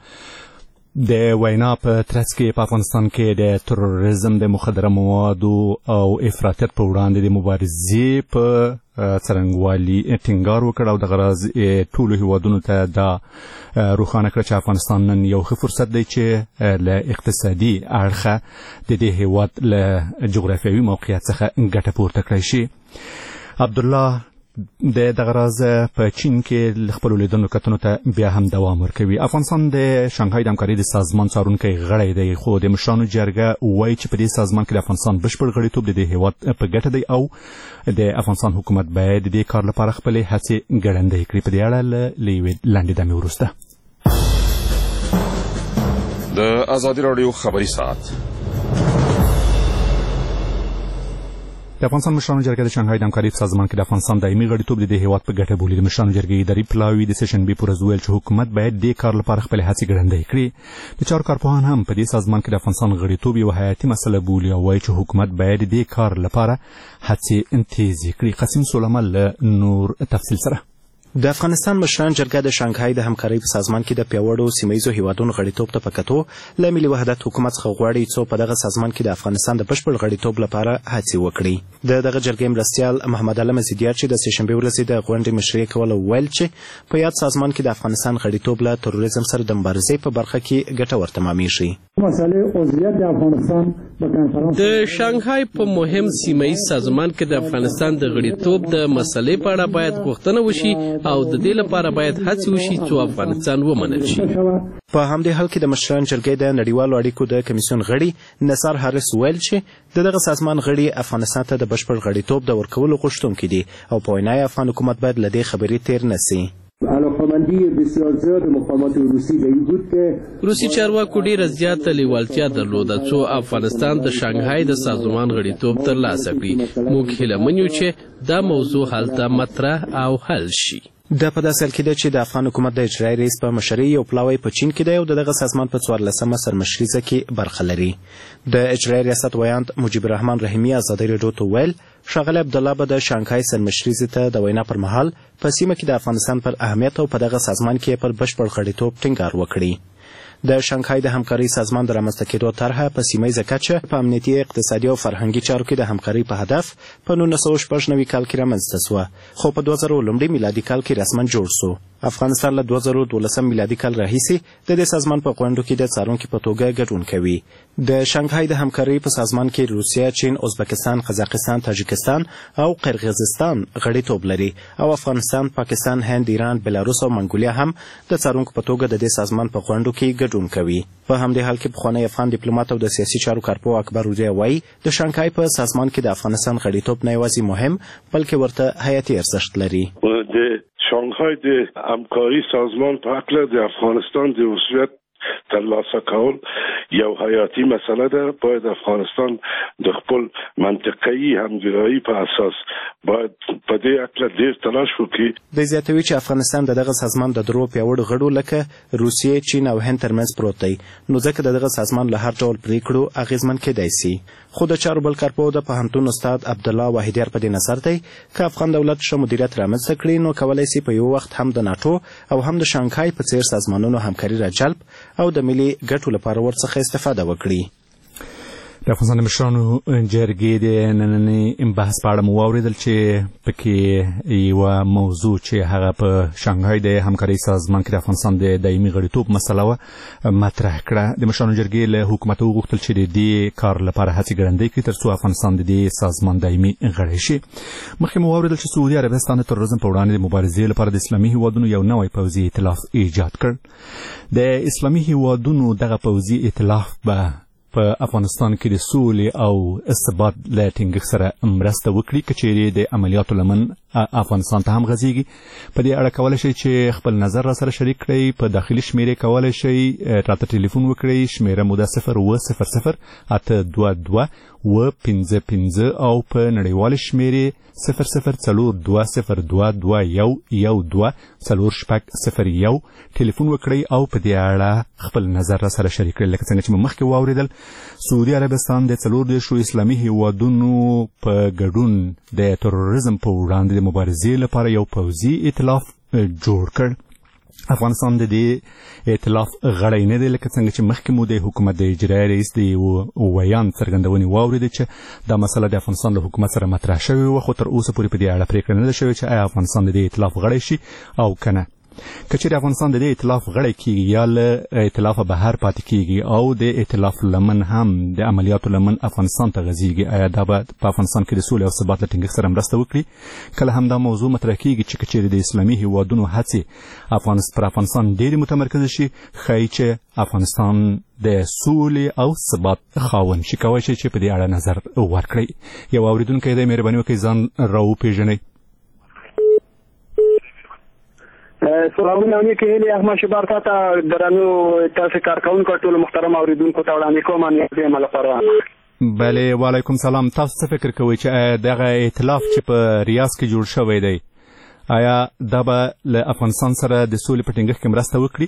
د وینا په ترڅ کې په افغانستان کې د تروریزم، د مخدره موادو او افراطیت په وړاندې د مبارزې په څرنګوالي ټینګار وکړ او دغه راز ټولو هیوادونو ته دا روښانه کړه چې افغانستان نن یو ښه فرصت دی چې له اقتصادي اړخه د دې هیواد له جغرافیوي موقعیت څخه ګټه پورته کړی شي. عبدالله د دغه راز په چین کې خپل لیدنو کتنو ته بیا هم دوام ورکوي. افغانستان د شانګهای د همکارۍ د سازمان څارونکی غړی دی، خو د مشرانو جرګه وایي چې په دې سازمان کې د افغانستان بشپړ غړیتوب د دې هیواد په ګټه دی او د افغانستان حکومت باید د دې کار لپاره خپلې هڅې ګړندۍ کړي. په دې اړه له یوې لنډې دمې وروسته د ازادي راډیو خبري ساعت. د افغانستان مشرانو جرګه د شانګهای د همکارۍ په سازمان کې د افغانستان دایمي غړیتوب د دې هیواد په ګټه بولي. د مشرانو جرګې اداري پلاوي د سشنبې په ورځ وویل چې حکومت باید دې کار لپاره خپلې هڅې ګړندۍ کړي. د چارو کارپوهان هم په دې سازمان کې د افغانستان غړیتوب یوه حیاتي مسله بولي او وایي چې حکومت باید دې کار لپاره هڅې تیزې کړي. قاسم سلیمان له نور تفصیل سره. د افغانستان مشران جرګه د شانګهای د همکارۍ په سازمان کې د پیاوړو سیمه‌ییزو هیوادونو غړیتوب ته په کتو له ملي وحدت حکومت څخه غواړي څو په دغه سازمان کې د افغانستان د بشپړ غړیتوب لپاره هڅې وکړي. د دغه جرګې مرستیال محمد علم زیدیار چې د سهشنبې ورځې د غونډې مشري کوله ویل چې په یاد سازمان کې د افغانستان غړیتوب له تروریزم سره د مبارزې په برخه کې ګټور تمامیږي. د شانګهای په مهم سیمه‌ییز سازمان کې د افغانستان د غړیتوب د مسلې په اړه باید غوښتنه وشي او د دې لپاره باید هڅې وشي چې افغانستان ومنل شي. په همدې حال کې د مشران جرګې د نړیوالو اړیکو د کمیسیون غړي نثار هارس ویل چې د دغه سازمان غړي افغانستان ته د بشپړ غړیتوب د ورکولو غوښتونکي دي او په وینا افغان حکومت باید له دې خبرې تیر نه سي. علاقمندی بسیار زیاد مقامات روسی به این بود که روسی چارواکو ډیره زیاته لیوالتیا درلوده څو افغانستان د شانګهای د سازمان غړیتوب ترلاسه کړي. موږ هیله من یو چې دا موضوع هلته مطرح او حل شي. د په داسې حال کې ده چې د افغان حکومت د اجرایي رئیس په مشرۍ یو پلاوی په چین کې دی او د دغه سازمان په څوارلسمه سرمشریزه کې برخه لري. د اجرایي ریاست ویاند مجیب الرحمن رحیمي ازادي راډیو ته وویل ښاغلی عبدالله به د شانګهای سرمشریزې ته د وینا پر مهال په سیمه کې د افغانستان پر اهمیت او په دغه سازمان کې پر بشپړ غړیتوب ټینګار وکړي. د شانګهای د همکارۍ سازمان د رامنځته کېدو طرحه په سیمه ییزه کچه په امنیتي، اقتصادي او فرهنګي چارو کې د همکارۍ په هدف په نولس سوه شپږ نوي کال کې رامنځته سوه، خو په دوه زره لومړي میلادي کال کې رسما جوړ سو. افغانستان له دوه زره دولسم میلادي کال راهیسې د دې سازمان په غونډو کې د څارونکي په توګه ګډون کوي. د شانګهای د همکارۍ په سازمان کې روسیه، چین، ازبکستان، قزاقستان، تاجکستان او قرغیزستان غړیتوب لري او افغانستان، پاکستان، هند، ایران، بلاروس او منګولیا هم د څارونکو په توګه د دې سازمان په غونډو کې ګډون کوي. په همدې حال کې پخوانی افغان ډیپلوماټ او د سیاسي چارو کارپوه اکبر وریا وایي د شانګهای په سازمان کې د افغانستان غړیتوب نه یوازې مهم بلکې ورته حیاتي ارزښت لري. شانګهای د همکاري سازمان په هکله د افغانستان د عضویت ترلاسه کول یو حیاتي مسله ده. باید افغانستان د خپل منطقه‌ای همګرایي په اساس باید په دې هکله ډېر تلاش وکړي. دی زیاتوي چې افغانستان د دغه سازمان د درو پیاوړو غړو لکه روسیې، چین او هند ترمنځ پروت دی، نو ځکه د دغه سازمان له هر ډول پریکړو اغیزمن کېدای سي. خو د چارو بل کارپوه د پوهنتون استاد عبدالله واحدیار په دې نظر دی که افغان دولت ښه مدیریت رامنځته کړي نو کولی سي په یو وخت هم د ناټو او هم د شانګهای په څیر سازمانونو همکاري راجلب او د ملي ګټو لپاره ورڅخه استفاده وکړي. د افغانستان د مشرانو جرګې د نننۍ بحث په اړه مو واورېدل چې پکې یوه موضوع چې هغه په شانګهای د همکارۍ سازمان کې د افغانستان د دایمي غړیتوب مسله وه مطرح کړه. د مشرانو جرګې له حکومته وغوښتل چې د دې کار لپاره هڅې ګړندۍ کړي تر څو افغانستان د دې سازمان دایمي غړی شي. مخکې مو واورېدل چې سعودي عربستان د تروریزم په وړاندې د مبارزې لپاره د اسلامي هیوادونو یو نوی پوځي ائتلاف ایجاد کړ. د اسلامي هیوادونو دغه پوځي ائتلاف به په افغانستان کې د سولې او ثبات له ټینګښت سره مرسته وکړي که چیرې د عملیاتو لمن افغانستان ته هم غځېږي. په دې اړه کولی شئ چې خپل نظر را سره شریک کړئ. په داخلي شمېرې کولی شئ راته ټلیفون وکړئ. شمېره مو ده صفر اوه صفر صفر اته دوه دوه اوه پنځه پنځه او په نړیوالې شمېرې صفر صفر څلور دوه صفر دوه دوه یو یو دوه څلور شپږ صفر یو ټلیفون وکړئ او په دې اړه خپل نظر را سره شریک کړئ. لکه څنګه چې مو مخکې واورېدل سعودي عربستان د څلور دېرشو اسلامي هیوادونو په ګډون د تروریزم په وړاندې د مبارزې لپاره یو پوځي ائتلاف جوړ کړ. افغانستان د دې ائتلاف غړی نه دی، لکه څنګه چې مخکې مو د حکومت د اجرایي رئیس د یو ویان څرګندونې واورېدې چې دا مسله د افغانستان له حکومت سره مطرح شوې وه، خو تر اوسه پورې په دې اړه پرېکړه نه ده شوې چې آیا افغانستان د دې ائتلاف غړی شي او که نه. که چیرې افغانستان د دې ائتلاف غړی کېږي یا له ائتلافه بهر پاتې کېږي او د ائتلاف لمن هم د عملیاتو لمن افغانستان ته غځېږي، آیا دا به په افغانستان کې د سولې او ثبات له ټینګښت سره مرسته وکړي؟ کله هم دا موضوع مطرح کېږي چې که چیرې د اسلامي هیوادونو هڅې پر افغانستان ډېرې متمرکزه شي، ښایي چې افغانستان د سولې او ثبات خاوند شي. کولی شئ چې په دې اړه نظر ورکړئ. یو اورېدونکی دی، مهرباني وکړئ ځان راوپېژنئ. سلامونه نیکې هیلې احمد شبار تا ته درنو تاسې کارکوونکو ټولو محترم اورېدونکو ته وړاندې کوم نیت یم لپاره. بلې، وعلیکم سلام. تاسو څه فکر کوئ چې دغه ائتلاف چې په ریاض کې جوړ شوی دی آیا دا به له افغانستان سره د سولې په ټینګښت کې مرسته وکړي؟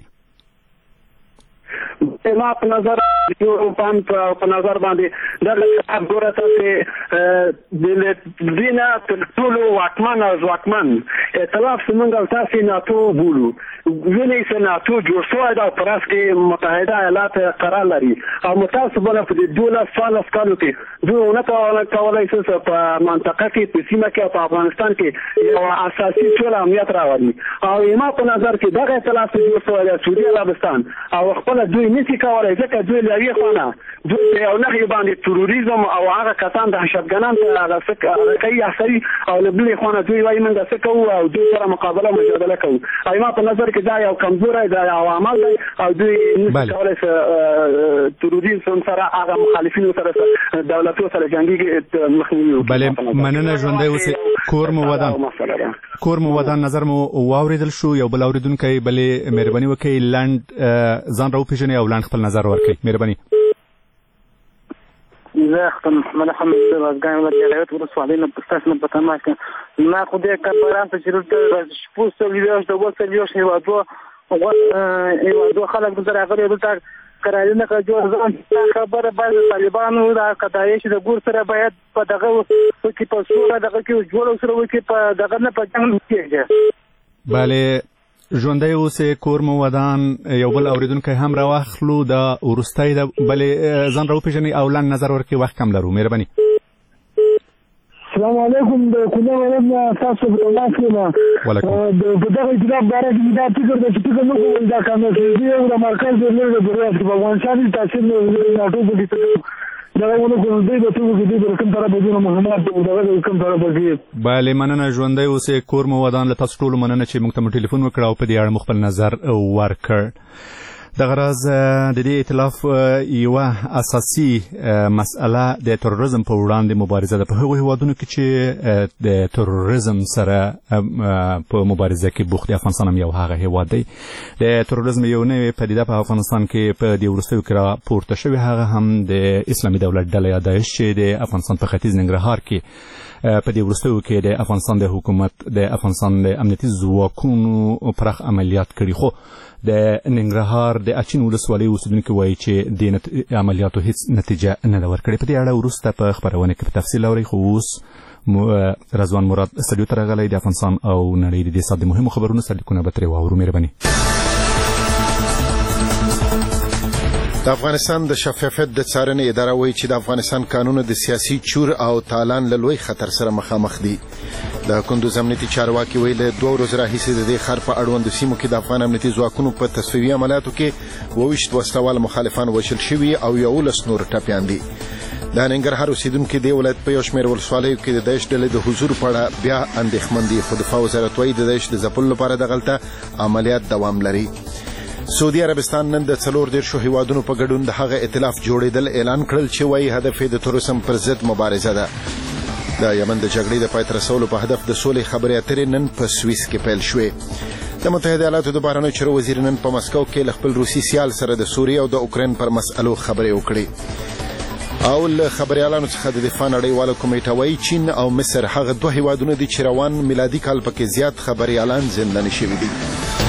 ما په نظر په نظر باندې دغه کتاب ګوره تاسې د دې نه تر ټولو واکمن او ځواکمن ائتلاف زموږ او تاسې ناټو بولو. ولې چې ناټو جوړ شوی ده او په راس کې متحده ایالات قرار لري او متاسفانه په دې دولس څوارلس کالو کې دوی ونه کولی چې په منطقه کې په سیمه کې او په افغانستان کې یو اساسي سوله امنیت راولي. او ما په نظر کې دغه ائتلاف چې جوړ شوی دی سعودي عربستان او خپله دوی نشي کولی ځکه دوی له یوې خوا نه دوی په یو نښې باندې تروریزم او هغه کسان دهشتګردان ته هغه څه کوي احصایي او له بلې خوا نه دوی وایي موږ څه کوو او دوی سره مقابله او مجادله کوو. او ما په نظر کې دا یو کمزوری دا یو عمل دی او دوی نشي کولی چې تروریزم سره هغه مخالفینو سره دولتو سره جنګي مخنیوي وکړي. بلې، مننه. ژوندی اوسئ. کور مو ودان کور مو ودان نظر مو واورېدل شو. یو بل اورېدونکی بلې مهرباني وکړئ لنډ ځان راوپېژنئ او لنډ خپل نظر ورکړئ. مهرباني. زه خپل محمد حمید وازګان ولایت ولسوالۍ نه پستاسنه په تمه کې ما خو دې کارپران ته چې شپږ سل یو د وسل یو شی وادو او یو خلک د راغلي دلته قرارونه کوي ځان خبره باندې طالبانو دا کدايه چې د ګور سره باید په دغه کې په صورت دغه کې جوړ سره وکي په دغه نه په څنګه کېږي bale ژوندۍ اوسې کور مو ودان یو بل اوریدونکی هم راواخلو د ورستۍ د بلې ځان راوپېژنئ او لنډ نظر ورکړئ وخت کم لرو مهرباني السلام علیکم د کونړ ولایت تاسو په تماس کې د دغه اجتماع باره کې دا فکر د فکر نه کوم دا کامل دی او د مرکز د لږ د ریاست په افغانستان کې تاسو نه ناټو په دې دا ونه کوم دی د ټول کې د کوم طرف بدون محمد دغه کوم طرف کې bale مننه ژوندۍ اوسې کور مو ودان له تاسو ټول مننه چې موږ ته ټلیفون وکړ او په دې اړه خپل نظر ورکړ دغه راز د دې ائتلاف یوه اساسي مسأله د تروریزم په وړاندې مبارزه ده په هغو هیوادونو کې چې د تروریزم سره په مبارزه کې بوخت دي افغانستان هم یو هغه هیواد دی د تروریزم یو نوې پدیده په افغانستان کې په دې وروستیو کې راپورته شوې هغه هم د اسلامي دولت ډله یا داعش چې د افغانستان په ختیځ ننګرهار کې په دې وروستیو کې د افغانستان د حکومت د افغانستان د امنیتي ځواکونو پراخ عملیات کړي خو د ننګرهار د اچین ولسوالۍ اوسېدونکي وایي چې د عملیاتو هیڅ نتیجه نه ده ورکړې په دې اړه وروسته په خپرونه کې په تفصیل اورئ خو اوس رضوان مراد استډیو ته راغلی د افغانستان او نړۍ د دې ساعت د مهمو خبرونو سرلیکونه به ترې واورو مهرباني د افغانستان د شفافیت د څارنې اداره وایي چې د افغانستان قانون د سیاسي چور او تالان له لوی خطر سره مخامخ دي د کندوز امنیتي چارواکي ویل دوه ورځې راهیسې د دې ښار په اړوندو سیمو کې د افغان امنیتي ځواکونو په تصفیوي عملیاتو کې اوویشت وسلوال مخالفان وژل شوي او یولس نور ټپیان دي د ننګرهار اوسېدونکي د ولایت په یو شمېر ولسوالیو کې د داعش ډلې د حضور په اړه بیا اندېښمن دي خو دفاع وزارت وایي د داعش د ځپلو لپاره دغلته عملیات دوام لري سعودي عربستان نن د څلور دېرشو هیوادونو په ګډون د هغه ائتلاف جوړېدل اعلان کړل چې وایي هدف یې د تروریزم پر ضد مبارزه ده د یمن د جګړې د پای ته رسولو په هدف د سولې خبرې اترې نن په سویس کې پیل شوې د متحده ایالاتو د بهرنیو چارو وزیر نن په مسکو کې له خپل روسي سیال سره د سوریې او د اوکراین پر مسألو خبرې وکړې او له خبریالانو څخه د دفاع نړیواله کمیټه وایي چین او مصر هغه دوه هیوادونه دي چې روان میلادي کال پکې زیات خبریالان زنداني شوي دي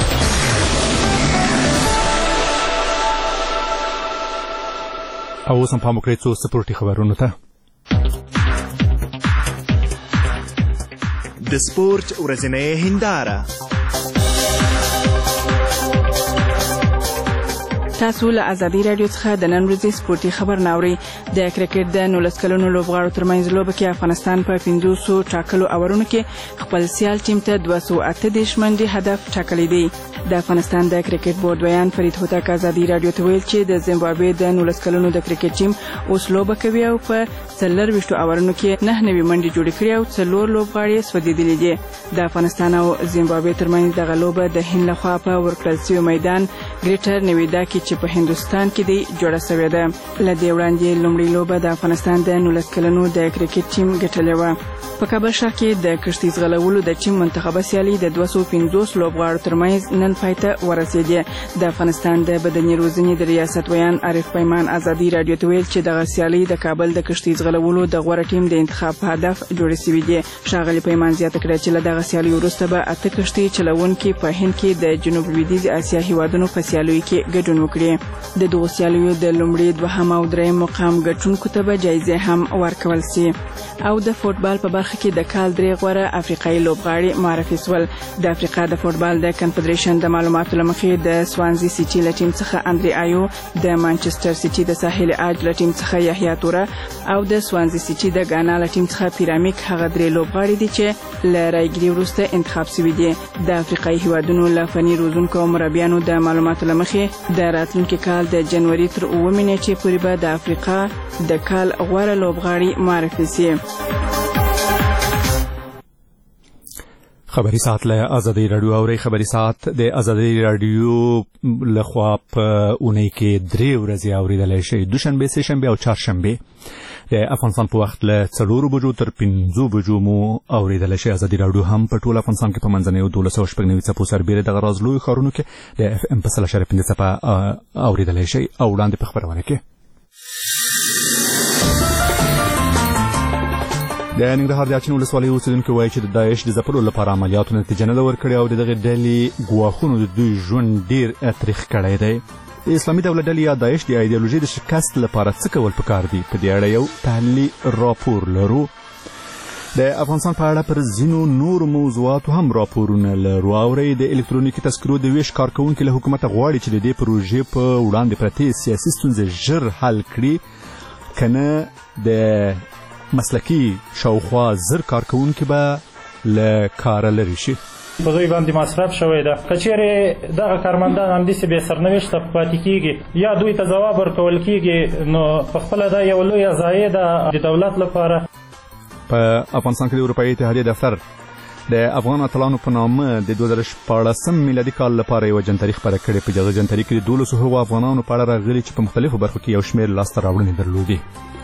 او اوس هم پام وکړئ څو سپورټي خبرونو ته د سپورټ ورځنۍ هنداره تاسو له ازادي رادیو څخه د نن ورځې سپورتي خبر ناوړئ د کرکټ د نولس کلونو لوبغاړو ترمنځ لوبه کې افغانستان په پنځوسو ټاکلو اورونو کې خپل سیال ټیم ته دوه سوه اته دېرش منډې هدف ټاکلی دی د افغانستان د کرکټ بورډ ویان فرید هوتک ازادي رادیو ته ویل چې د زیمبابوې د نولس کلونو د کرکټ ټیم اوس لوبه کوي او په څلرویشتو اورونو کې نه نوي منډې جوړې کړې او څلور لوبغاړي یې سوځېدلي دي د افغانستان او زیمبابوې ترمنځ دغه لوبه د هند لخوا په ورکړل شوي میدان ګریټر نویدا کې چې په هندوستان کې دی جوړه شوې ده له دې وړاندې لومړی لوبه د افغانستان د نولس کلنو د کرکټ ټیم ګټلې وه په کابل ښار کې د کشتۍ ځغلولو د ټیم منتخبه سیالي د دوه سوه پنځوس لوبغاړو ترمنځ نن پای ته ورسېدې د افغانستان د بدني روزنې د ریاست ویان عارف پیمان ازادي رادیو ته ویل چې دغه سیالي د کابل د کشتۍ ځغلولو د غوره ټیم د انتخاب په هدف جوړې شوې دي ښاغلي پیمان زیاته کړه چې له دغه سیالي وروسته به اته کشتۍ چلوونکي په هند کې د جنوب لویدیځ اسیا هیوادونو په سیالیو کې ګډون وکړي د دغو سیالیو د لومړي دوهم او دریم مقام ګټونکو ته به جایزې هم ورکول شي او د فوټبال په برخه کې د کال درې غوره افریقایي لوبغاړي معرفي شول د افریقا د فوټبال د کنفدریشن د معلوماتو له مخې د سوانزي سیټي له ټیم څخه اندري آیو د مانچستر سیټي د ساحل اج له ټیم څخه یحیی توره او د سوانزي سیټي د غانا له ټیم څخه پیرامیک هغه درې لوبغاړي دي چې له رایګري وروسته انتخاب شوي دي د افریقایي هیوادونو له فني روزونکو او مربیانو د معلوماتو له مخې د راتلونکي کال د جنوري تر اوومې نیټې پورې به د افریقا د کال غوره لوبغاړي معرفي شي خبری ساعت له آزادی رادیو اوري خبری ساعت د آزادی رادیو لخوا په اونۍ کې درې ورځې اوریدل شي دوشنبه سه شنبه او چهارشنبه د افغانستان په وخت له څلورو بجو تر پنځو بجو مو اوریدل شي آزادی رادیو هم په ټول افغانستان کې په منځنۍ دولس او شپږ نوي څپو سربېره د غراز لوی ښارونو کې د اف ام په سل اشاریه پنځه څپه اوریدل شي او وړاندې په خبرونه کې د ننګرهار د اچین ولسوالۍ اوسیدونکي وایي چې د داعش د ځپلو لپاره عملیاتو نتیجه نه ده ورکړې او د دغې ډلې ګواښونو د دوی ژوند ډېر تریخ کړی دی. د اسلامي دولت ډلې یا داعش د ایډیالوژۍ د شکست لپاره څه کول پکار دي؟ په دې اړه یو تحلیلي راپور لرو. د افغانستان په اړه پر ځینو نورو موضوعاتو هم راپورونه لرو. اورئ د الکترونیکي تذکرو د ویش کارکوونکي له حکومته غواړي چې د دې پروژې په وړاندې پرتې سیاسي ستونزې ژر حل کړي، که نه د مسلکي شاوخوا زر کارکوونکي به له کاره لرې شي. په دوی باندې مصرف شوی ده. که چیرې دغه کارمندان همداسې بې سرنوشته پاتې کېږي یا دوی ته ځواب ورکول کېږي، نو پخپله دا یو لویه ضایع ده د دولت لپاره. په افغانستان کې د اروپایي اتحادیې دفتر د افغان اتلانو په نامه د دوه زره شپاړسم میلادي کال لپاره یوه جنتري خپره کړې. په دغه جنتري کې د دولسو هغو افغانانو په اړه راغلي چې په مختلفو برخو کې یو شمېر لاسته راوړنې درلودې.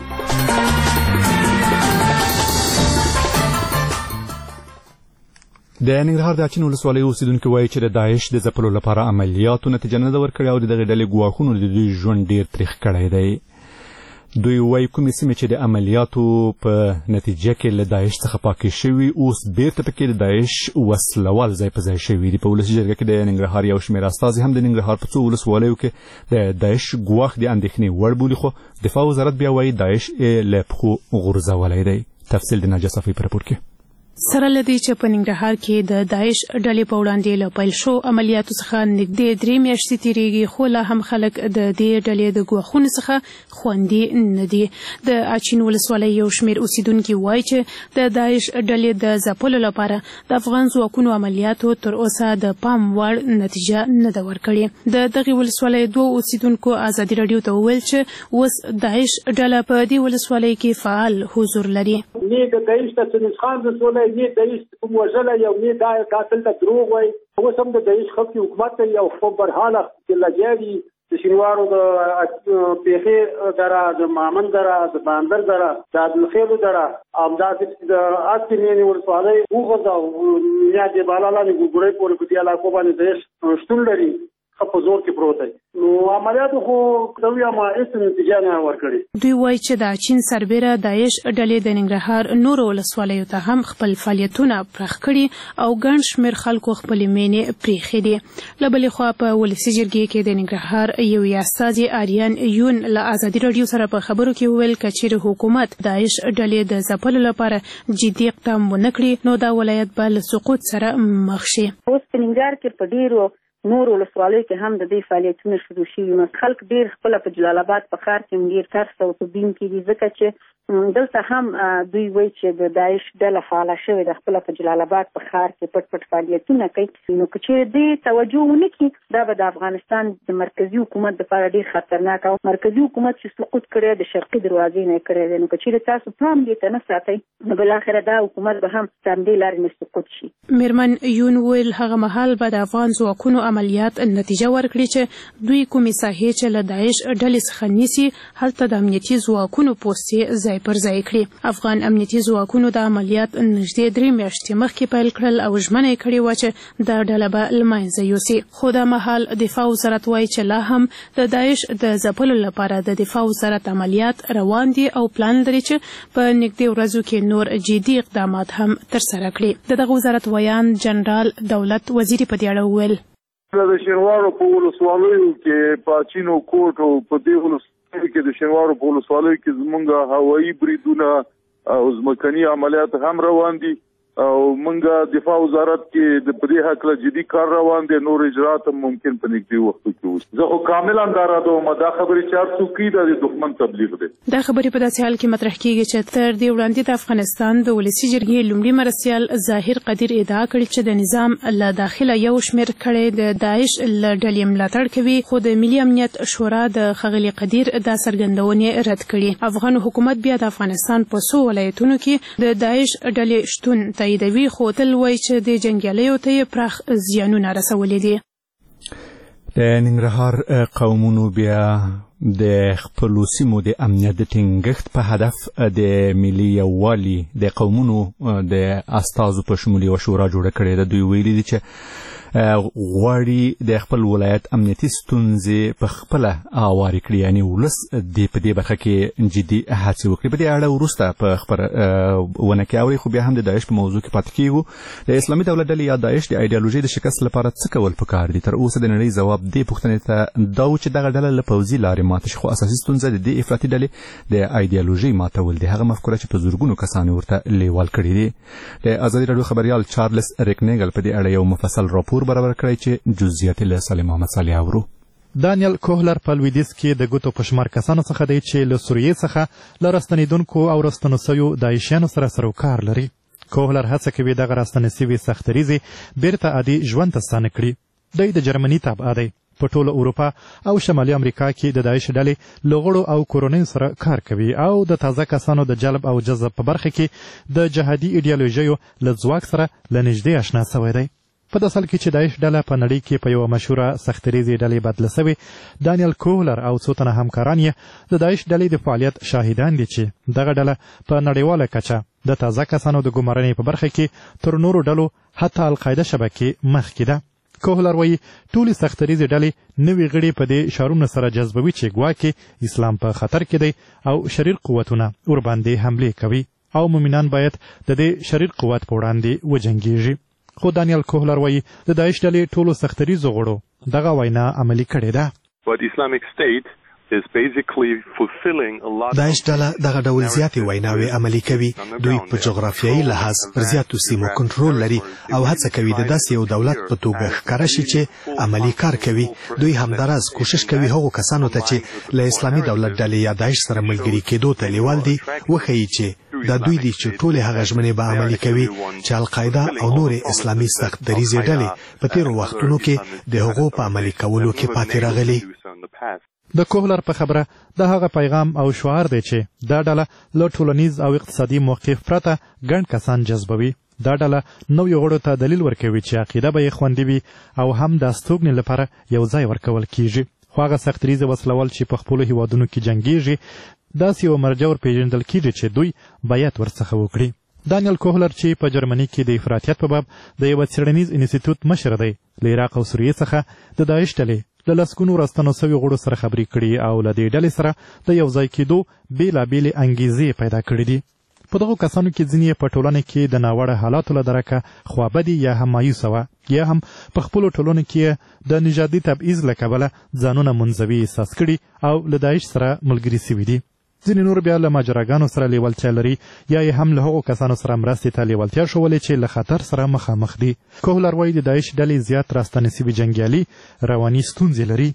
د ننګرهار د اچین ولسوالۍ اوسیدونکي وایي چې د داعش د ځپلو لپاره عملیاتو نتیجه نه ده ورکړې او د دغې ډلې ګواښونو د دوی ژوند ډېر تریخ کړی دی. دوی وایي کومې سیمې چې د عملیاتو په نتیجه کې له داعش څخه پاکې شوي اوس بیرته پکې د داعش وسلوال ځای په ځای شوي دي. په ولسي جرګه کې د ننګرهار یو شمېر استازي هم د ننګرهار په څو ولسوالیو کې د داعش ګواښ د اندېښنې وړ بولي، خو دفاع وزارت بیا وایي داعش یې له پښو غورځولی دی. تفصیل د ناجیه صفوي په راپور کې. سره له دې چې په ننګرهار کې د داعش ډلې په وړاندې له پیل شو عملیاتو څخه نږدې درې میاشتې تېرېږي، خو لا هم خلک د دې ډلې د ګواښونو څخه خوندي نه دي. د اچین ولسوالۍ یو شمېر اوسیدونکي وایي چې د داعش ډلې د ځپلو لپاره د افغان ځواکونو عملیاتو تر اوسه د پام وړ نتیجه نه ده ورکړې. د دغې ولسوالۍ دوه اوسیدونکو ازادي راډیو ته وویل چې اوس داعش ډله په دې ولسوالۍ کې فعال حضور لري. نه داعش کوم وژله یو نه دا قاتل ته دروغ وایي. اوس هم د داعش خلک حکومت ته یو خو برحاله لګیا دي. د شینوارو د پیښې دره، د مامن دره، د باندر دره، د عبدالخیلو دره، همداسې د اسکرینې ولسوالۍ وغځه او یا د بالا لاندې ګوګړۍ پورې په دې علاقو باندې داعش شتون لري، په زور کې پروت دی. نو عملیاتو خو دوی هم هېڅ نتیجه نه ورکړې. دوی وایي چې د اچین سربیره داعش ډلې د ننګرهار نورو ولسوالیو ته هم خپل فعالیتونه پراخ کړي او ګڼ شمېر خلکو خپلې مینې پرېښې دي. له بلې خوا په ولسي جرګې کې د ننګرهار یو استازي آریان یون له ازادي راډیو سره په خبرو کې وویل که چیرې حکومت داعش ډلې د ځپلو لپاره جدي اقدام ونه کړي نو دا ولایت به له سقوط سره مخ شي. اوس په ننګرهار کې په ډېرو نور ولسوالیو کې هم د دې فعالیتونه شروع شوي. نو خلک ډېر خپله په جلال آباد په ښار کې ډېر ترس او تبین کې دي، ځکه چې دلته هم دوی وایي چې د داعش ډله فعاله شوې ده، خپله په جلال آباد په ښار کې پټ پټ فعالیتونه کوي. نو که چېرې دې توجه ونه کړي دا به د افغانستان د مرکزي حکومت دپاره ډېر خطرناک او مرکزي حکومت چې سقوط کړی د شرقي دروازې نه یې کړی دی. نو که چېرې تاسو پام دې ته نه ساتئ نو بالاخره دا حکومت به هم د همدې لارې نه سقوط شي. میرمن یون ویل هغه مهال به د افغان ځواکونو عملیات نتیجه ورکړي چې دوی کومې ساحې چې له داعش ډلې څخه نیسي هلته د امنیتي ځواکونو پوستې ځای پر ځای کړي. افغان امنیتي ځواکونو د عملیات نږدې درې میاشتې مخکې پیل کړل او ژمنه یې کړې وه چې دا ډله به له منځه یوسي. خو دا مهال دفاع وزارت وایي چې لا هم د داعش د ځپلو لپاره د دفاع وزارت عملیات روان دي او پلان لري چې په نږدې ورځو کې نور جدي اقدامات هم ترسره کړي. د دغه وزارت ویان جنرال دولت وزیري په دې اړه وویل د شینوارو په ولسوالیو کې په اچینو کوټ او په دې ولسوالیو کې د شینوارو په ولسوالیو کې زمونږ هوایي بریدونه او ځمکني عملیات هم روان دي او مونږه دفاع وزارت کې د پدې حق له جدي کار روان دي. نور اجرات هم ممکن په نږدې وخت کې وشي. زه خو کاملا اندازه ما دا خبرې چې هر څوک د دښمن تبلیغ دی. دا خبرې په داسې حال کې مطرح کیږي چې تر دې وړاندې د افغانستان د ولسي جرګې لومړي مرستیال ظاهر قدیر ادعا کړې چې د نظام له داخله یو شمېر کړی د داعش له ډلې ملاتړ کوي، خو د ملي امنیت شورا د ښاغلي قدیر دا څرګندونې رد کړي. افغان حکومت بیا د افغانستان په څو ولایتونو کې د داعش ډلې شتون تاییدوي، خو تل وایي چې د جنګیالیو ته یې پراخ زیانونه رسولي دي. د ننګرهار قومونو بیا د خپلو سیمو د امنیت د ټینګښت په هدف د ملي یووالي د قومونو د استازو په شمول یوه شورا جوړه کړې ده. دوی ویلي دي چې غواړي د خپل ولایت امنیتي ستونزې په خپله هوارې کړي، یعنې ولس دې په دې برخه کې جدي هڅې وکړي. په دې اړه وروسته په خپرونه کې اورئ، خو بیا هم د داعش په موضوع کې پاتې کېږو. د اسلامي دولت ډلې یا داعش د ایډیالوژۍ د شکست لپاره څه کول پکار دي؟ تر اوسه د نړۍ ځواب دې پوښتنې ته دا و چې دغه ډله له پوځي لارې ماته شي، خو اساسي ستونزه د دې افراطي ډلې د ایډیالوژۍ ماتول دي، هغه مفکوره چې په زرګونو کسان ورته لیوال کړي دي. د ازادي راډیو خبریال چارلز ریکنیګل په دې اړه یو مفصل راپور برابر کړی چې جزئیات له سالم محمد صالح اورو. دانیل کوهلر په لویدیځ کې د ګوتو په شمار کسانو څخه دی چې له سوریې څخه له راستنېدونکو او راستنو سویو داعشیانو سره سروکار لري. کوهلر هڅه کوي دغه راستنې سوي سختریزې بیرته عادي ژوند ته ستانه کړي. دی د جرمني تابعه دی. په ټوله اروپا او شمالي امریکا کې د داعش ډلې له غړو او کورنیو سره کار کوي او د تازه کسانو د جلب او جذب په برخه کې د جهادي ایډیالوژیو له ځواک سره له نږدې اشنا سوی دی. په داسې حال کې چې داعش ډله په نړۍ کې په یوه مشهوره سختریزې ډلې بدله سوې، دانیل کوهلر او څو تنه همکاران یې د داعش ډلې د فعالیت شاهدان دي چې دغه ډله په نړیواله کچه د تازه کسانو د ګمارنې په برخه کې تر نورو ډلو حتی القاعده شبکې مخکې ده. کوهلر وایي ټولې سختریزې ډلې نوي غړي په دې شعارونو سره جذبوي چې ګواکې اسلام په خطر کې دی او شریر قوتونه ورباندې حملې کوي او مؤمنان باید د دې شریر قوت په وړاندې وجنګېږي. خو دانیل کوهلر وایي د داعش ډلې ټولو سختریزو غړو دغه وینا عملي کړې ده. داعش ډله دغه ډول زیاتې ویناوې عملي کوي. دوی په جغرافیایي لحاظ پر زیاتو سیمو کنټرول لري او هڅه کوي د داسې یو دولت په توګه ښکاره شي چې عملي کار کوي. دوی همداراز کوشش کوي هغو کسانو ته چې له اسلامي دولت ډلې یا داعش سره ملګري کېدو ته لیوال دي وښیي چې دا دوی دي چې ټولې هغه ژمنې به عملي کوي چې القاعده او نورې اسلامي سخت دریځې ډلې په تېرو وختونو کې د هغو په عملي کولو کې پاتې راغلي. د کوهلر په خبره د هغه پیغام او شعار دی چې دا ډله له ټولنیز او اقتصادي موقف پرته ګڼ کسان جذبوي. دا ډله نویو غړو ته دلیل ورکوي چې عقیده به یې خوندي وي او هم د استوګنې لپاره یو ځای ورکول کیږي. خو هغه سختریزه وسلوال چې په خپلو هیوادونو کې جنګیږي داسې یو مرجع ورپېژندل کیږي چې دوی باید ورڅخه وکړي. دانیل کوهلر چې په جرمني کې د افراطیت په باب د یوه څېړنیز انسټیټوټ مشر دی، له عراق او سوریې څخه د داعش ډلې له لسګونو راستنو سوي غړو سره خبرې کړي او له دې ډلې سره د یو ځای کېدو بېلابېلې انګیزې پیدا کړي دي. په دغو کسانو کې ځینې په ټولنه کې د ناوړه حالاتو له درکه خوابدي یا هم مایوسه وه، یا هم په خپلو ټولنو کې د نژادي تبعیض له کبله ځانونه منزوي احساس کړي او له داعش سره ملګري سوي دي. ځینې نور بیا له ماجراګانو سره لیوالتیا لري یا یې هم له هغو کسانو سره مرستې ته لیوالتیا ښولې چې له خطر سره مخامخ دي. کوهلر وایي د داعش ډلې زیات راستنې سوي جنګیالي رواني ستونزې لري.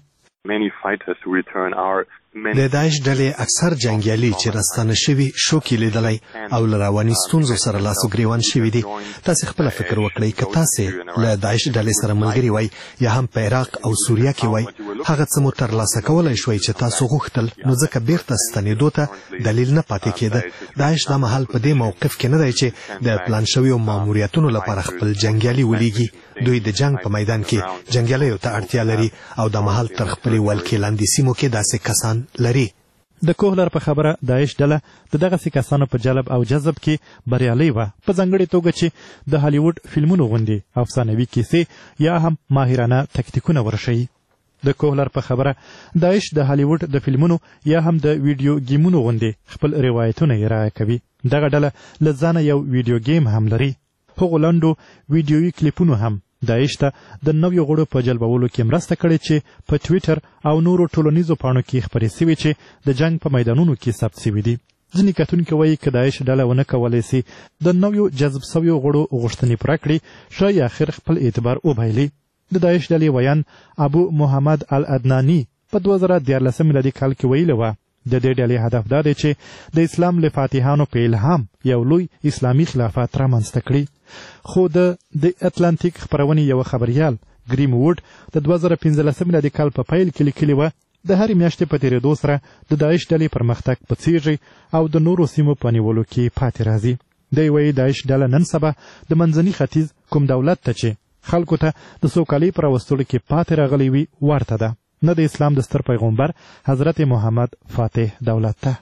د داعش ډلې اکثر جنګیالي چې راستانه شوي شوکې لیدلی او له رواني ستونزو سره لاس و ګریوان شوي دي. تاسې خپله فکر وکړئ که تاسې له داعش ډلې سره ملګري وای یا هم په عراق او سوریه کې وای، هغه څه مو ترلاسه کولی شوی چې تاسو غوښتل، نو ځکه بیرته ستنېدو ته دلیل نه پاتې کېده. داعش دا مهال په دې موقف کې نه دی چې د پلان شویو ماموریتونو لپاره خپل جنګیالي ولیږي. دوی د جنگ په میدان کې جنګیالیو ته اړتیا لري او د مهال تر خپلې ولکې لاندې سیمو کې داسې کسان لري. د کوهلر په خبره داعش ډله د دغسې کسانو په جلب او جذب کې بریالۍ وه، په ځانګړې توګه چې د هالیوډ فلمونو غوندې افسانوي کیسې یا هم ماهرانه تکتیکونه ورښیي. د کوهلر په خبره داعش د هالیوډ د فلمونو یا هم د ویډیو گیمونو غوندې خپل روایتونه یې رایه کوي. دغه ډله له ځانه یو ویډیو گیم هم لري. هغو لنډو ویډیویي کلیپونو هم داعش ته د نویو غړو په جلبولو کې مرسته کړې چې په ټویټر او نورو ټولنیزو پاڼو کې خپرې سوي چې د جنګ په میدانونو کې ثبت سوي دي. ځینې کتونکي وایي که داعش ډله ونه کولی سي د نویو جذب سویو غړو غوښتنې پوره کړي، ښایي اخر خپل اعتبار وبایلي. د داعش ډلې ویان ابو محمد العدناني په دوه زره دیارلسم میلادي کال کې ویلې وه د دې ډلې هدف دا دی چې د اسلام له فاتحانو په الهام یو لوی اسلامي خلافت رامنځته کړي. خو د د اتلانتیک خپرونې یوه خبریال ګریم ووډ د دوه زره پنځلسم میلادي کال په پیل کې لیکلي وه د هرې میاشتې په تېرېدو سره د داعش ډلې پرمختګ پڅېږي او د نورو سیمو په نیولو کې پاتې راځي. دی وایي داعش ډله نن سبا د منځني ختیځ کوم دولت ته چې خلکو ته د سوکالۍ په راوستلو کې پاتې راغلی وي ورته ده، نه د اسلام د ستر پیغمبر حضرت محمد فاتح دولت ته.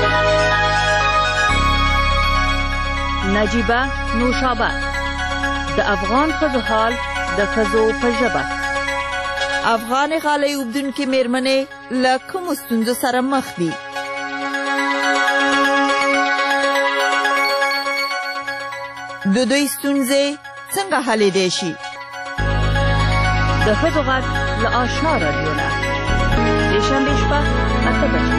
نجیبه نوشابه د افغان ښځو حال د ښځو په ژبه. افغان غالۍ اوبدونکې مېرمنې له کومو ستونزو سره مخ دي؟ د دوی ستونزې څنګه حلیدای شي؟ د ښځو غږ له آشنا راډیو نه سه‌شنبه شپه اته بجې.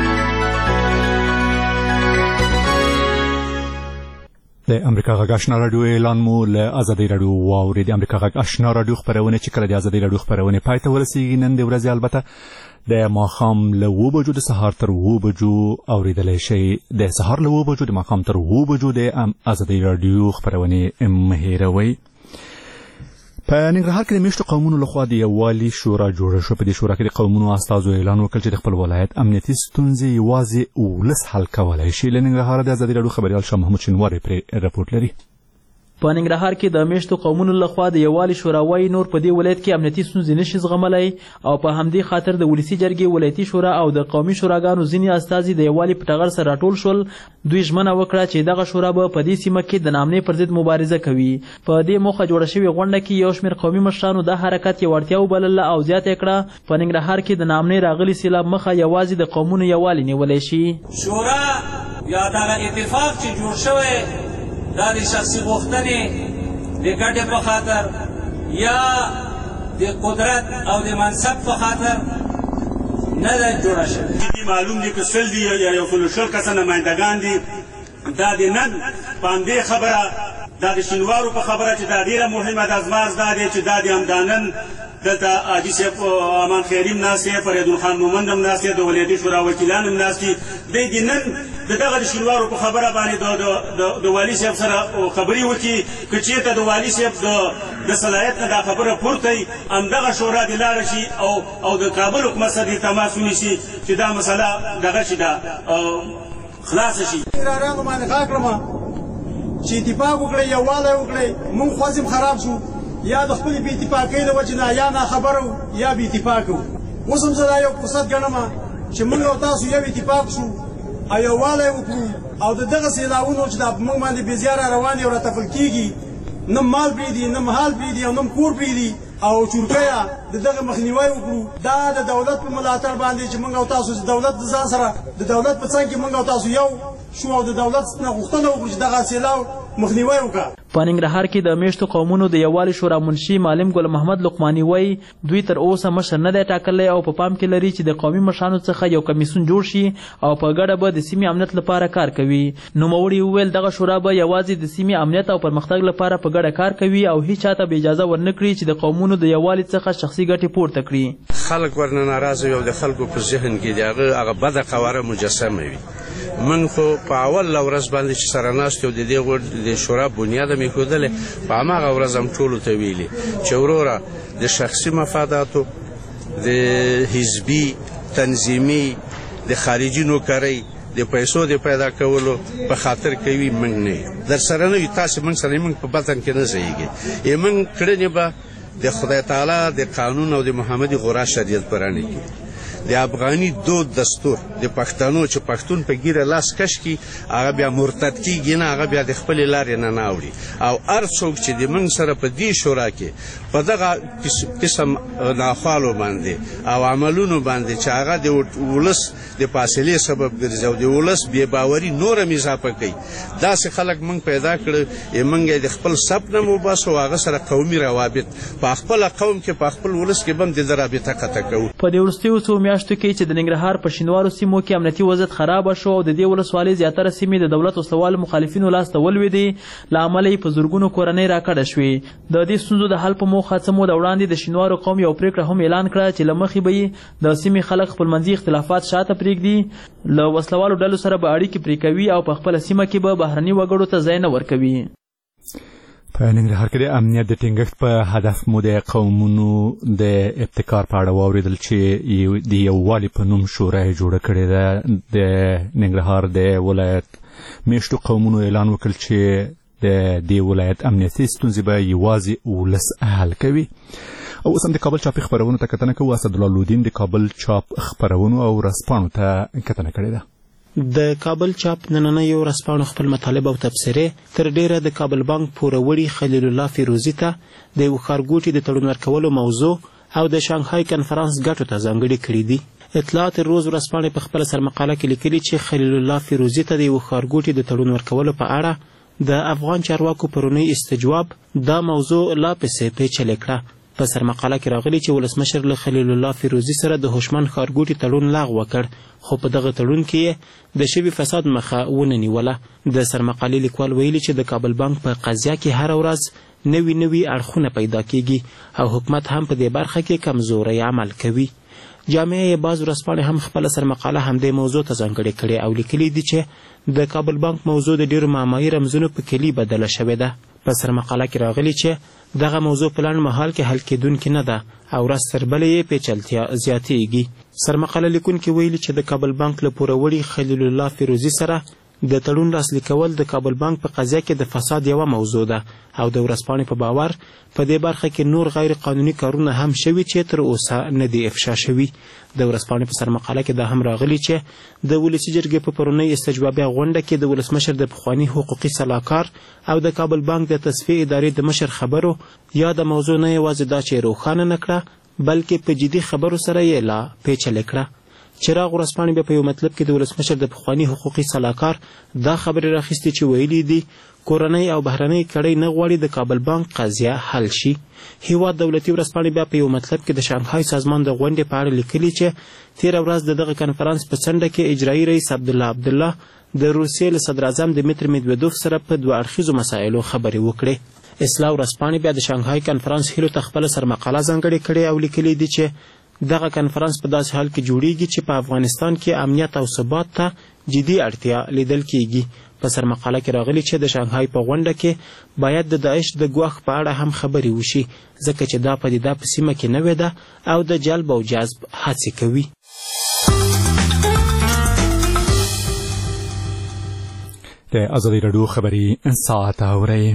د امریکا غږ آشنا راډیو اعلان مو له ازادۍ راډیو واورید. د امریکا غږ آشنا راډیو خپرونه چې کله د ازادۍ راډیو خپرونه پای ته ورسیږي نن د ورځې البته د ماښام له اوه بجو د سهار تر اوه بجو اوریدلی شئ. د سهار له اوه بجو د ماښام تر اوه بجو د ازادۍ راډیو خپرونې مه هېروئ. په ننګرهار کې د میشتو قومونو لخوا د یووالي شورا جوړه شوه. په دې شورا کې د قومونو استازو اعلان وکړ چې د خپل ولایت امنیتي ستونزې یوازې ولس حل کولی شي. له ننګرهاره د ازادۍ راډیو خبریال شاه محمود شینواری پرې رپورټ لري. په ننګرهار کې د میشتو قومونو لخوا د یووالي شورا وایي نور په دې ولایت کې امنیتي ستونزې نشي زغملی او په همدې خاطر د ولسي جرګې ولایتي شورا او د قومي شوراګانو ځینې استازي د یووالي په ټغر سره راټول شول. دوی ژمنه وکړه چې دغه شورا به په دې سیمه کې د ناامنۍ پر ضد مبارزه کوي. په دې موخه جوړه شوې غونډه کې یو شمېر قومي مشرانو دا حرکت یوه اړتیا وبلله او زیاته یې کړه په ننګرهار کې د ناامنۍ راغلي سیلاب مخه یوازې د قومونو یووالی نیولی شي. شورا یا دغه اتفاق چې جوړ شوی دا د شخصي غوښتنې د ګټې په خاطر یا د قدرت او د منصب په خاطر نه ده جوړه شوې. معلوم دي که سل دي یا یو سل شل کسه نمایندګان دي. دا د نن په همدې خبره دا د شینوارو په خبره چې دا ډېره مهمه ده. زما دا دی چې دا د همدانن دلته حاجي صاحب امان خیري هم ناست دی، فریدون خان مومند هم ناست دی، د ولایتي شورا وکیلان هم ناست دي. دی د نن د دغه د شینوارو په خبره باندې د والي صاحب سره خبرې وکړي. که چېرته د والي صاحب د صلاحیت نه دا خبره پورته وي همدغه شورا دې لاړه شي او د کابل حکومت سره دې تماس ونیسي چې دا مسله دغه شي دا خلاصه شي. رارانو باندې غږ کړم چې اتفاق وکړئ، یووالی وکړئ. موږ خوځم خراب شو یا د خپلې بې اتفاقۍ له وجې نه یا ناخبره وو یا بې اتفاقه وو. اوس هم زه دا یو فرصت ګڼم چې موږ او تاسو یو اتفاق شو او یووالی وکړو او د دغه سیلابونو چې دا په موږ باندې بې زیاره روان دي او راتپل کېږي، نه مال پرېږدي نه مهال پرېږدي او نه کور پرېږدي او چورګیه د دغه مخنیوی وکړو. دا د دولت په ملاتړ باندې چې موږ او تاسو د دولت د ځان سره د دولت په څنګ کې موږ او تاسو یو شو او د دولت نه غوښتنه وکړو چې دغه سیلاب مخنیوی وکړه. په ننګرهار کې د میشتو قومونو د یووالي شورا منشي معلم ګل محمد لقماني وایي دوی تر اوسه مشر نه دی ټاکلی او په پا پام کې لري چې د قومي مشرانو څخه یو کمیسیون جوړ شي او په ګډه به د سیمې امنیت لپاره کار کوي. نوموړي وویل دغه شورا به یوازې د سیمې امنیت او پرمختګ لپاره په ګډه کار کوي او هیڅ چاته به اجازه ورنه کړي چې د قومونو د یووالي څخه شخصي ګټې پورته کړي. خلک ورنه ناراضه وي او د خلکو په ذهن کې د هغه هغه بده قواره مجسمه وي. من خو په اول ورځ باندې چې سره ناست یو د دې د شورا بنیاد مې ښودلې په هماغه ورځ هم ټولو ته ویلي چې وروره د شخصي مفاداتو د حزبي تنظیمي د خارجي نوکرۍ د پیسو د پیدا کولو په خاطر کوي موږ نه یو در سره نه یو. تاسې موږ سره موږ په بطن کې نه ځایږي. موږ کړنې به د خدای تعالی د قانون او د محمد غورا شریعت په رڼا کې د افغاني دود دستور د پښتنو چې پښتون په ګیره لاس کش کی هغه بیا مرتد کیږي نه، هغه بیا د خپل لارې نه ناوړي. او هر څوک چې د موږ سره په دې شورا کې په دغه قسم ناخوالو باندې او عملونو باندې چې هغه د ولس د فاصلې سبب ګرځي او د ولس بې باوري نور هم اضافه کوي، داسې خلک موږ پیدا کړو. موږ د خپل سب نه وباسو او هغه سره قومي روابط په خپل قوم کې په خپل ولس کې هم د رابطه قطع کوو. په دې وروستیو څو میاشتو کې چې د ننګرهار په شینوارو سیمو کې امنیتي وضعیت خرابه شو او د دې ولسوالۍ زیاتره سیمې د دولت وسلوالو مخالفینو لاسته ولوېدې، له امله یې په زرګونو کورنۍ راکډه شوې. د دې ستونزو د حل په موخه څه موده وړاندې د شینوارو قوم یو پرېکړه هم اعلان کړه چې له مخې به یې د سیمې خلک خپلمنځي اختلافات شاته پرېږدي، له وسلوالو ډلو سره به اړیکې پرې کوي او په خپله سیمه کې به بهرني وګړو ته ځای نه ورکوي. په ننګرهار کې د امنیت د ټینګښت په هدف مو د قومونو د ابتکار په اړه واورېدل چې د یووالي په نوم شورا یې جوړه کړې ده. د ننګرهار د ولایت میشتو قومونو اعلان وکړ چې د دې ولایت امنیتي ستونزې به یوازې ولس حل کوي. او اوس هم د کابل چاپي خپرونو ته کتنه کوو. اسدالله لودین د کابل چاپ خپرونو او ورځپاڼو ته کتنه کړې ده. د کابل چاپ نننۍ ورځپاڼو خپل مطالب او تبصرې تر ډیره د کابل بانک پوروړي خلیل الله فیروزي ته د یو ښارګوټي د تړون ورکولو موضوع او د شانګهای کنفرانس ګټو ته ځانګړي کړي دي. اطلاعات روز ورځپاڼې په خپله سرمقاله کې لیکلي چې خلیل الله فیروزي ته د یو ښارګوټي د تړون ورکولو په اړه د افغان چارواکو پرونی استجواب دا موضوع لا پسې پیچلې کړه. په سرمقاله کې راغلي چې ولسمشر له خلیل الله فیروزي سره د هوشمن ښارګوټي تړون لغوه کړ، خو په دغه تړون کې یې د شوي فساد مخه ونه نیوله. د سرمقالې لیکوال ویلي چې د کابل بانک په قضیه کې هره ورځ نوي نوي اړخونه پیدا کیږي او حکومت هم په دې برخه کې کمزوری عمل کوي. جامعه یې بعض ورځپاڼې هم خپله سرمقاله همدې موضوع ته ځانګړې کړې او لیکلي دي چې د کابل بانک موضوع د ډېرو معمایي رمزونو په کلي بدله شوې ده. په سرمقاله کې راغلي چې دغه موضوع په لنډ مهال کې حل کېدونکې نه ده او ورځ تر بلې یې پیچلتیا زیاتېږي. سرمقاله لیکونکي ویلي چې د کابل بانک له پوروړي خلیل الله فیروزي سره د تړون لاسلیک کول د کابل بانک په قضیه کې د فساد یوه موضوع ده او د ورځپاڼې په باور په دې برخه کې نور غیر قانوني کارونه هم شوي چې تر اوسه نه دي افشا شوي. د ورځپاڼې په سرمقاله کې دا هم راغلي چې د ولسي جرګې په پرونۍ استجوابیه غونډه کې د ولسمشر د پخواني حقوقي سلاکار او د کابل بانک د تصفیې ادارې د مشر خبرو یا د موضوع نه یوازې دا چې روښانه نه کړه بلکې په جدي خبرو سره یې لا پیچلې کړه. چراغ ورځپاڼې بیا په یو مطلب کې د ولسمشر د پخواني حقوقي سلاکار دا خبرې راخیستې چې ویلي دي کورنۍ او بهرنۍ کړۍ نه غواړي د کابل بانک قضیه حل شي. هیواد دولتي ورځپاڼې بیا په یو مطلب کې د شانګهای سازمان د غونډې په اړه لیکلي چې تېره ورځ د دغه کنفرانس په څنډه کې اجرایي رئیس عبدالله عبدالله د روسیې له صدراعظم دمیتر میدودوف سره په دوه اړخیزو مسایلو خبرې وکړې. اصلاح ورځپاڼې بیا د شانګهای کنفرانس هیلو ته خپله سرمقاله ځانګړې کړې او لیکلي دي چې دغه کنفرانس په داسې حال کې جوړیږي چې په افغانستان کې امنیت او ثبات ته جدي اړتیا لیدل کیږي. په سرمقاله کې راغلي چې د شانګهای په غونډه کې باید د داعش د ګواښ په اړه هم خبرې وشي ځکه چې دا پدیده په سیمه کې نوې ده او د جلب او جذب هڅې کوي. د ازادي راډیو خبري ساعت اورئ.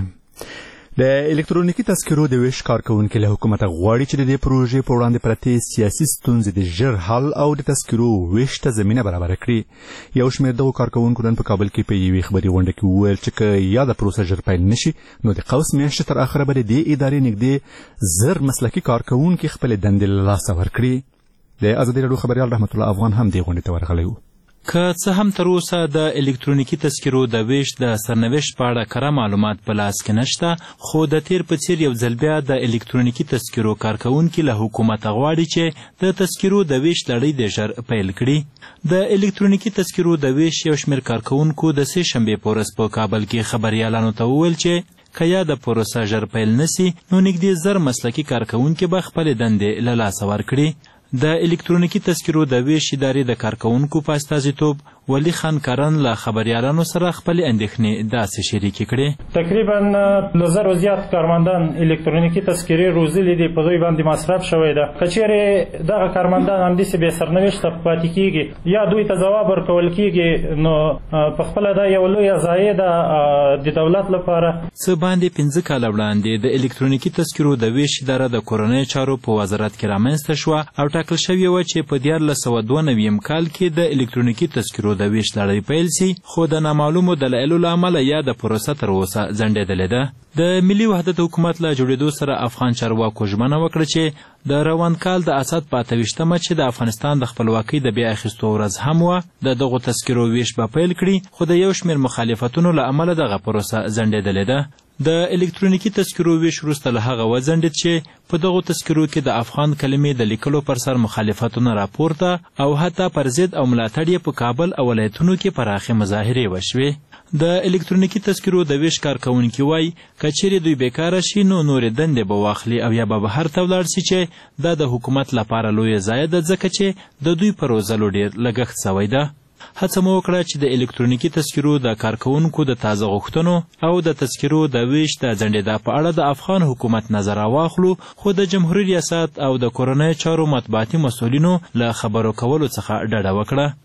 د الکترونیکي تذکرو د ویش کارکونکي له حکومت غواړي چې د دې پروژې په وړاندې پرتې سیاسي ستونزې د ژر حل او د تذکرو ویش ته زمینه برابره کړي. یو شمېر دغو کارکونکو نن په کابل کې په یوې خبري غونډه کې وویل چې که یاده پروسه ژر پیل نشي نو د قوس میاشتې تر اخره به د دې ادارې نږدې زر مسلکي کارکونکي خپلې دندې له لاسه ورکړي. د ازادي راډیو خبریال رحمت الله افغان هم دې غونډې ته ورغلی و. که څه هم تر اوسه د الکترونیکي تذکرو د ویش د سرنوشت په اړه کره معلومات په لاس کې نشته، خو د تیر په څیر یو ځل بیا د الکترونیکي تذکرو کارکونکي له حکومته غواړي چې د تذکرو د ویش لړۍ د ژر پیل کړي. د الکترونیکي تذکرو د ویش یو شمېر کارکونکو د سې شنبې په ورځ په کابل کې خبریالانو ته وویل چې که یا د پروسه ژر پیل نسي نو نږدې زر مسلکي کارکونکي به خپلې دندې له لاسه ورکړي. د الکترونیکي تذکرو د ویش ادارې د کارکونکو په استازیتوب ولی خان کرن له خبریالانو سره خپلې اندېښنې داسې شریکې کړې. تقریبا له زرو زیات کارمندان الکترونیکي تذکرې روزلي دي، په دوی باندې مصرف شوی ده. که چیرې دغه کارمندان همداسې بې سرنوشته پاتې کېږي یا دوی ته ځواب ورکول کېږي نو په خپله دا یو لویه ضایع ده د دولت لپاره. څه باندې پنځه کاله وړاندې د الکترونیکي تذکرو د ویش اداره د کورنیو چارو په وزارت کې رامنځته شوه او ټاکل شوې وه چې په دیارلس سوه دوه نویم کال کې د الکترونیکي تذکرو د ویش لړۍ پیل سي، خو د نامعلومو دلایلو له امله یا د پروسه تر اوسه ځنډېدلې ده. د ملي وحدت حکومت له جوړېدو سره افغان چارواکو ژمنه وکړه چې د روان کال د اسد په اته ویشتمه چې د افغانستان د خپلواکۍ د بیا اخیستو ورځ هم وه د دغو تذکرو ویش به پیل کړي، خو د یو شمېر مخالفتونو له امله دغه پروسه ځنډېدلې ده. د الکترونیکي تذکرو ویش وروسته له هغه وځنډېد چې په دغو تذکرو کې د افغان کلمې د لیکلو پر سر مخالفتونه راپورته او حتی پر ضد او ملاتړ یې په کابل او ولایتونو کې پراخې مظاهرې وشوې. د الکترونیکي تذکرو د ویش کارکونکي وایي که چیرې دوی بیکاره شي نو نورې دندې به واخلي او یا به بهر ته ولاړ سي چې دا د حکومت لپاره لویه ضایع ده ځکه چې د دوی په روزلو ډېر لګښت سوی ده. هڅه مو وکړه چې د الکترونیکي تذکرو د کارکونکو د تازه غوښتنو او د تذکرو د ویش د ځنډېدا په اړه د افغان حکومت نظر واخلو، خو د جمهوري ریاست او د کورنیو چارو مطبوعاتي مسؤلینو له خبرو کولو څخه ډډه وکړه.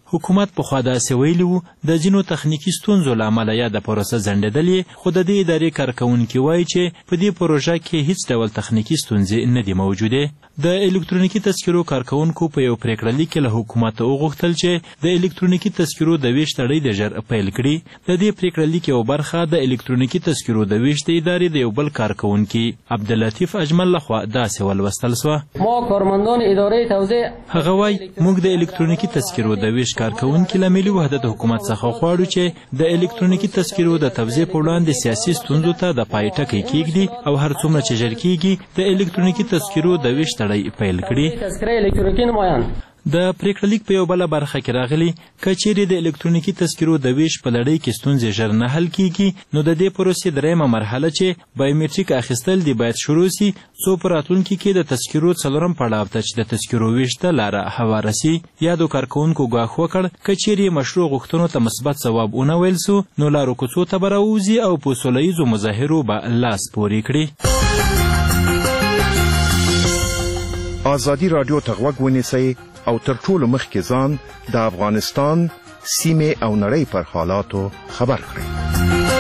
حکومت پخوا داسې ویلي وو د ځینو تخنیکي ستونزو له امله یاده پروسه ځنډېدلې، خو د دې ادارې کارکوونکي وایي چې په دې پروژه کې هیڅ ډول تخنیکي ستونزې نه دي موجودې. د الکترونیکي تذکرو کارکوونکو په یو پریکړه لیک کې له حکومته وغوښتل چې د الکترونیکي تذکرو د ویش تړۍ د ژر پیل کړي. د دې پریکړه لیک یو برخه د الکترونیکي تذکرو د ویش د ادارې د یو بل کارکوونکي عبداللطیف اجمل لخوا داسې ولوستل سوه. ما کارمندان ادارې توزیع هغه وایي موږ د الکترونیکي تذکرو د ویش کارکوونکي له ملي وحدت حکومت څخه غواړو چې د الکترونیکي تذکرو د توزیع په وړاندې سیاسي ستونزو ته د پای ټکی کیږدي او هر څومره چې ژر کیږي د الکترونیکي تذکرو د ویش تړۍ پیل کړي. تذکره الکترونیکي نمایان د پریکړه لیک په یو بله برخه کې راغلي که چیرې د الکترونیکي تذکرو د ویش په لړۍ کې ستونزې ژر نه حل کیږي نو د دې پروسې دریمه مرحله چې بایومټریک اخیستل دي باید شروع سي، څو په راتلونکي کې د تذکرو څلورم پړاو ته چې د تذکرو ویش ته لاره هواره سي. یادو کارکوونکو ګواښ وکړ که چیرې مشروع غوښتنو ته مثبت ځواب ونه ویل سو نو لارو کوڅو ته به راوځي او په سوله ییزو مظاهرو به لاس پورې کړي. آزادي رادیو ته غوږ ونیسئ او تر ټولو مخکې ځان د افغانستان سیمې او نړۍ پر حالاتو خبر کړئ.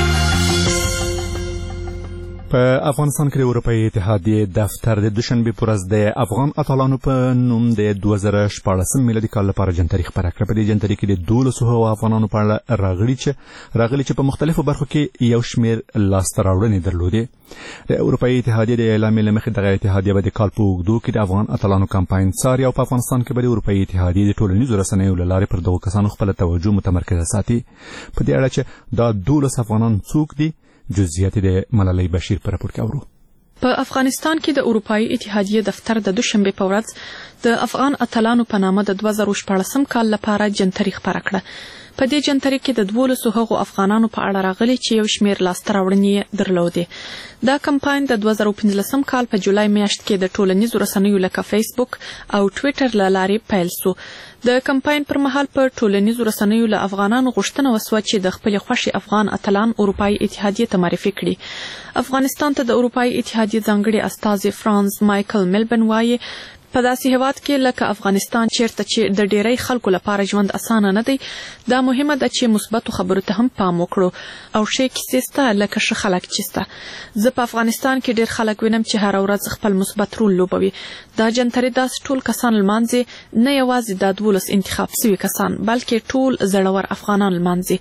په افغانستان کې د اروپایي اتحادیې دفتر د دوشنبې په ورځ د افغان اتلانو په نوم د دوه زره شپاړسم میلادي کال لپاره جنتري خپره کړه. په دې جنتري کې د دولسو هغو افغانانو په اړه راغلي چې راغلي چې په مختلفو برخو کې یو شمېر لاسته راوړنې درلودې. د اروپایي اتحادیې د اعلامیې له مخې دغه اتحادیه به د کال په اوږدو کې د افغان اتلانو کمپاین څاري او په افغانستان کې به د اروپایي اتحادیې د ټولنیزو رسنیو له لارې پر دغو کسانو خپله توجه متمرکزه ساتي. په دې اړه چې دا دولس افغانان څوک دي جزئیات د ملالۍ بشیر په راپور کې اورو. په افغانستان کې د اروپایي اتحادیې دفتر د دوشنبې په ورځ د افغان اتلانو په نامه د دوه زره شپاړسم کال لپاره جنتري خپره کړه. په دې جنتري کې د دولسو هغو افغانانو په اړه راغلي چې یو شمېر لاسته راوړنې درلودې. دا کمپاین د دوه زره پنځلسم کال په جولای میاشت کې د ټولنیزو رسنیو لکه فیسبوک او ټویټر له لارې پیل سو. د کمپاین پر مهال په ټولنیزو رسنیو له افغانانو غوښتنه وسوه چې د خپلې خوښې افغان اتلان اروپایي اتحادیې ته معرفي کړي. افغانستان ته د اروپایي اتحادیې ځانګړي استازي فرانس مایکل میلبن وایي په داسې هیواد کې لکه افغانستان چیرته چې د ډیری خلکو لپاره ژوند اسانه نه دی، دا مهمه ده چې مثبتو خبرو ته هم پام وکړو او ښې کیسې سته لکه ښه خلک چې سته. زه په افغانستان کې ډیر خلک وینم چې هره ورځ خپل مثبت رول لوبوي. دا جنتري داسې ټول کسان لمانځي، نه یوازې دا دولس انتخاب سوي کسان بلکې ټول زړور افغانان لمانځي.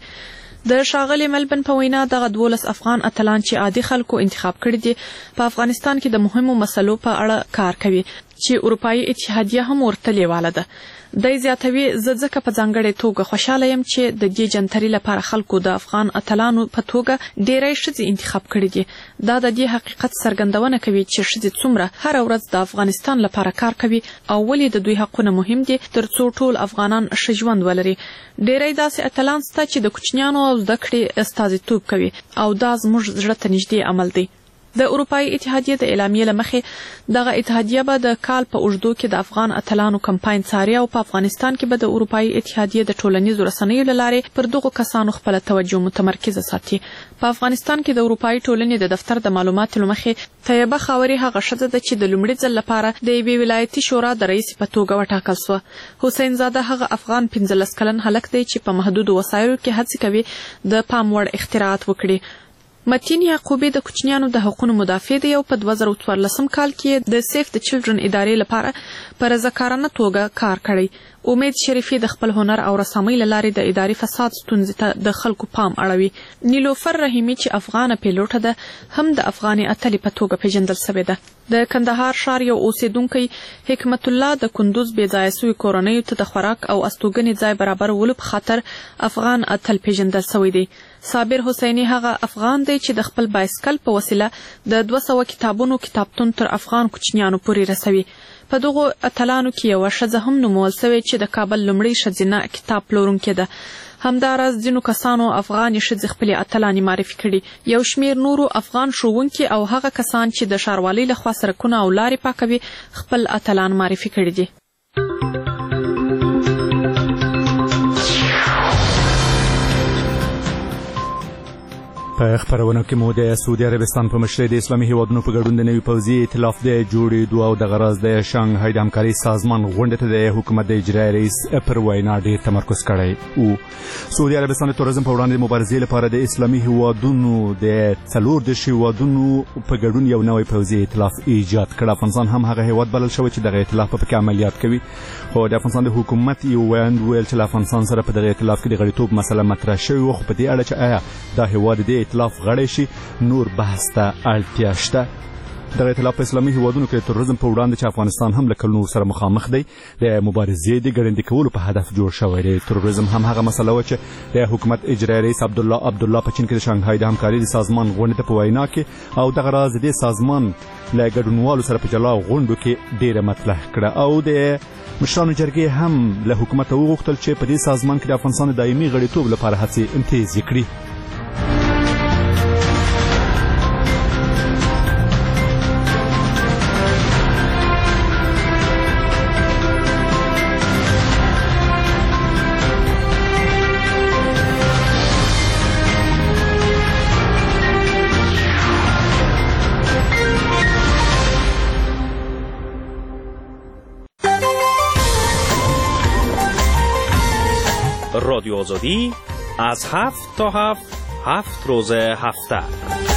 د ښاغلي ملبن په وینا دغه دولس افغان اتلان چې عادي خلکو انتخاب کړي دي په افغانستان کې د مهمو مسلو په اړه کار کوي چې اروپایي اتحادیه هم ورته لیواله ده. دی زیاتوي زه ځکه په ځانګړې توګه خوشحاله یم چې د دې جنتري لپاره خلکو د افغان اتلانو په توګه ډیری ښځې انتخاب کړي دي. دا د دې حقیقت څرګندونه کوي چې ښځې څومره هره ورځ د افغانستان لپاره کار کوي او ولې د دوی حقونه مهم دي تر څو ټول افغانان ښه ژوند ولري. ډیری داسې اتلان سته چې د کوچنیانو او زده کړې استازیتوب کوي او دا زموږ زړه ته نږدې عمل دی. د اروپایي اتحادیې د اعلامیې له مخې دغه اتحادیه به د کال په اوږدو کې د افغان اتلانو کمپاین څاري او په افغانستان کې به د اروپایي اتحادیې د ټولنیزو رسنیو له لارې پر دغو کسانو خپله توجه متمرکزه ساتي. په افغانستان کې د اروپایي ټولنې د دفتر د معلوماتو له مخې طیبه خاوري هغه ښځه ده چې د لومړي ځل لپاره د یوې ولایتي شورا د رئیس په توګه وټاکل سوه. حسین زاده هغه افغان پنځلس کلن هلک دی چې په محدودو وسایلو کې هڅې کوي د پام وړ اختراعات وکړي. متین یعقوبی د کوچنیانو د حقوقو مدافع دی او په دوه زره څوارلسم کال کې د سیف د چلډرن ادارې لپاره په رضاکارانه توګه کار کړی. امید شریفي د خپل هنر او رسامۍ له لارې د اداري فساد ستونزې ته د خلکو پام اړوي. نیلوفر رحیمي چې افغانه پیلوټه ده هم د افغاني اتلې په توګه پیژندل سوې ده. د کندهار ښار یو اوسیدونکی حکمت الله د کندوز بې ځایه سوي کورنیو ته د خوراک او استوګنې ځای برابرولو په خاطر افغان اتل پیژندل سوی دی. صابر حسیني هغه افغان دی چې د خپل بایسکل په وسیله د دوه سوه کتابونو کتابتون تر افغان کوچنیانو پورې رسوي. په دغو اتلانو کې یوه ښځه هم نومول سوې چې د کابل لومړۍ ښځینه کتاب پلورونکې ده. همداراز ځینو کسانو افغاني ښځې خپلې اتلانې معرفي کړي. یو شمېر نورو افغان ښوونکي او هغه کسان چې د ښاروالۍ لخوا سړکونه او لارې پاکوي خپل اتلان معرفي کړي دي. په خبرونه کې مو د سعودي عربستان په مشرۍ د اسلامي هیوادونو په ګډون د نوي پوځي ائتلاف د جوړېدو او د غرض د شانګهای د همکارۍ سازمان غونډې ته د حکومت د اجرایي رئیس پر وینا ډېر تمرکز کړی و. سعودي عربستان د تورزم په وړاندې د مبارزې لپاره د اسلامي هیوادونو د څلور دېرش هیوادونو په ګډون یو نوی پوځي ائتلاف ایجاد کړ. افغانستان هم هغه هیواد بلل شوی چې دغه ائتلاف په پکې عملیات کوي. خو د افغانستان د حکومت یو ویاند ویل چې له افغانستان سره په دغه ائتلاف کې د غړیتوب مسله مطرح شوې وه، خو په دې اړه چې آیا دا هیواد د ائتلاف غړی شي نور بحث ته اړتیا شته. دغه ائتلاف په اسلامي هیوادونو کې د تروریزم په وړاندې چې افغانستان هم له کلونو سره مخامخ دی د مبارزې د ګړندي کولو په هدف جوړ شوی دی. تروریزم هم هغه مسله وه چې د حکومت اجرایي رئیس عبدالله عبدالله په چین کې د شانګهای د همکارۍ د سازمان غونډې ته په وینا کې او دغه راز د سازمان له ګډونوالو سره په جلا غونډو کې ډېره مطرح کړه او د مشرانو جرګې هم له حکومته وغوښتل چې په دې سازمان کې د افغانستان د دایمي غړیتوب لپاره هڅې تیزې کړي. رادیو آزادی از هفت تا هفت هفت روز هفته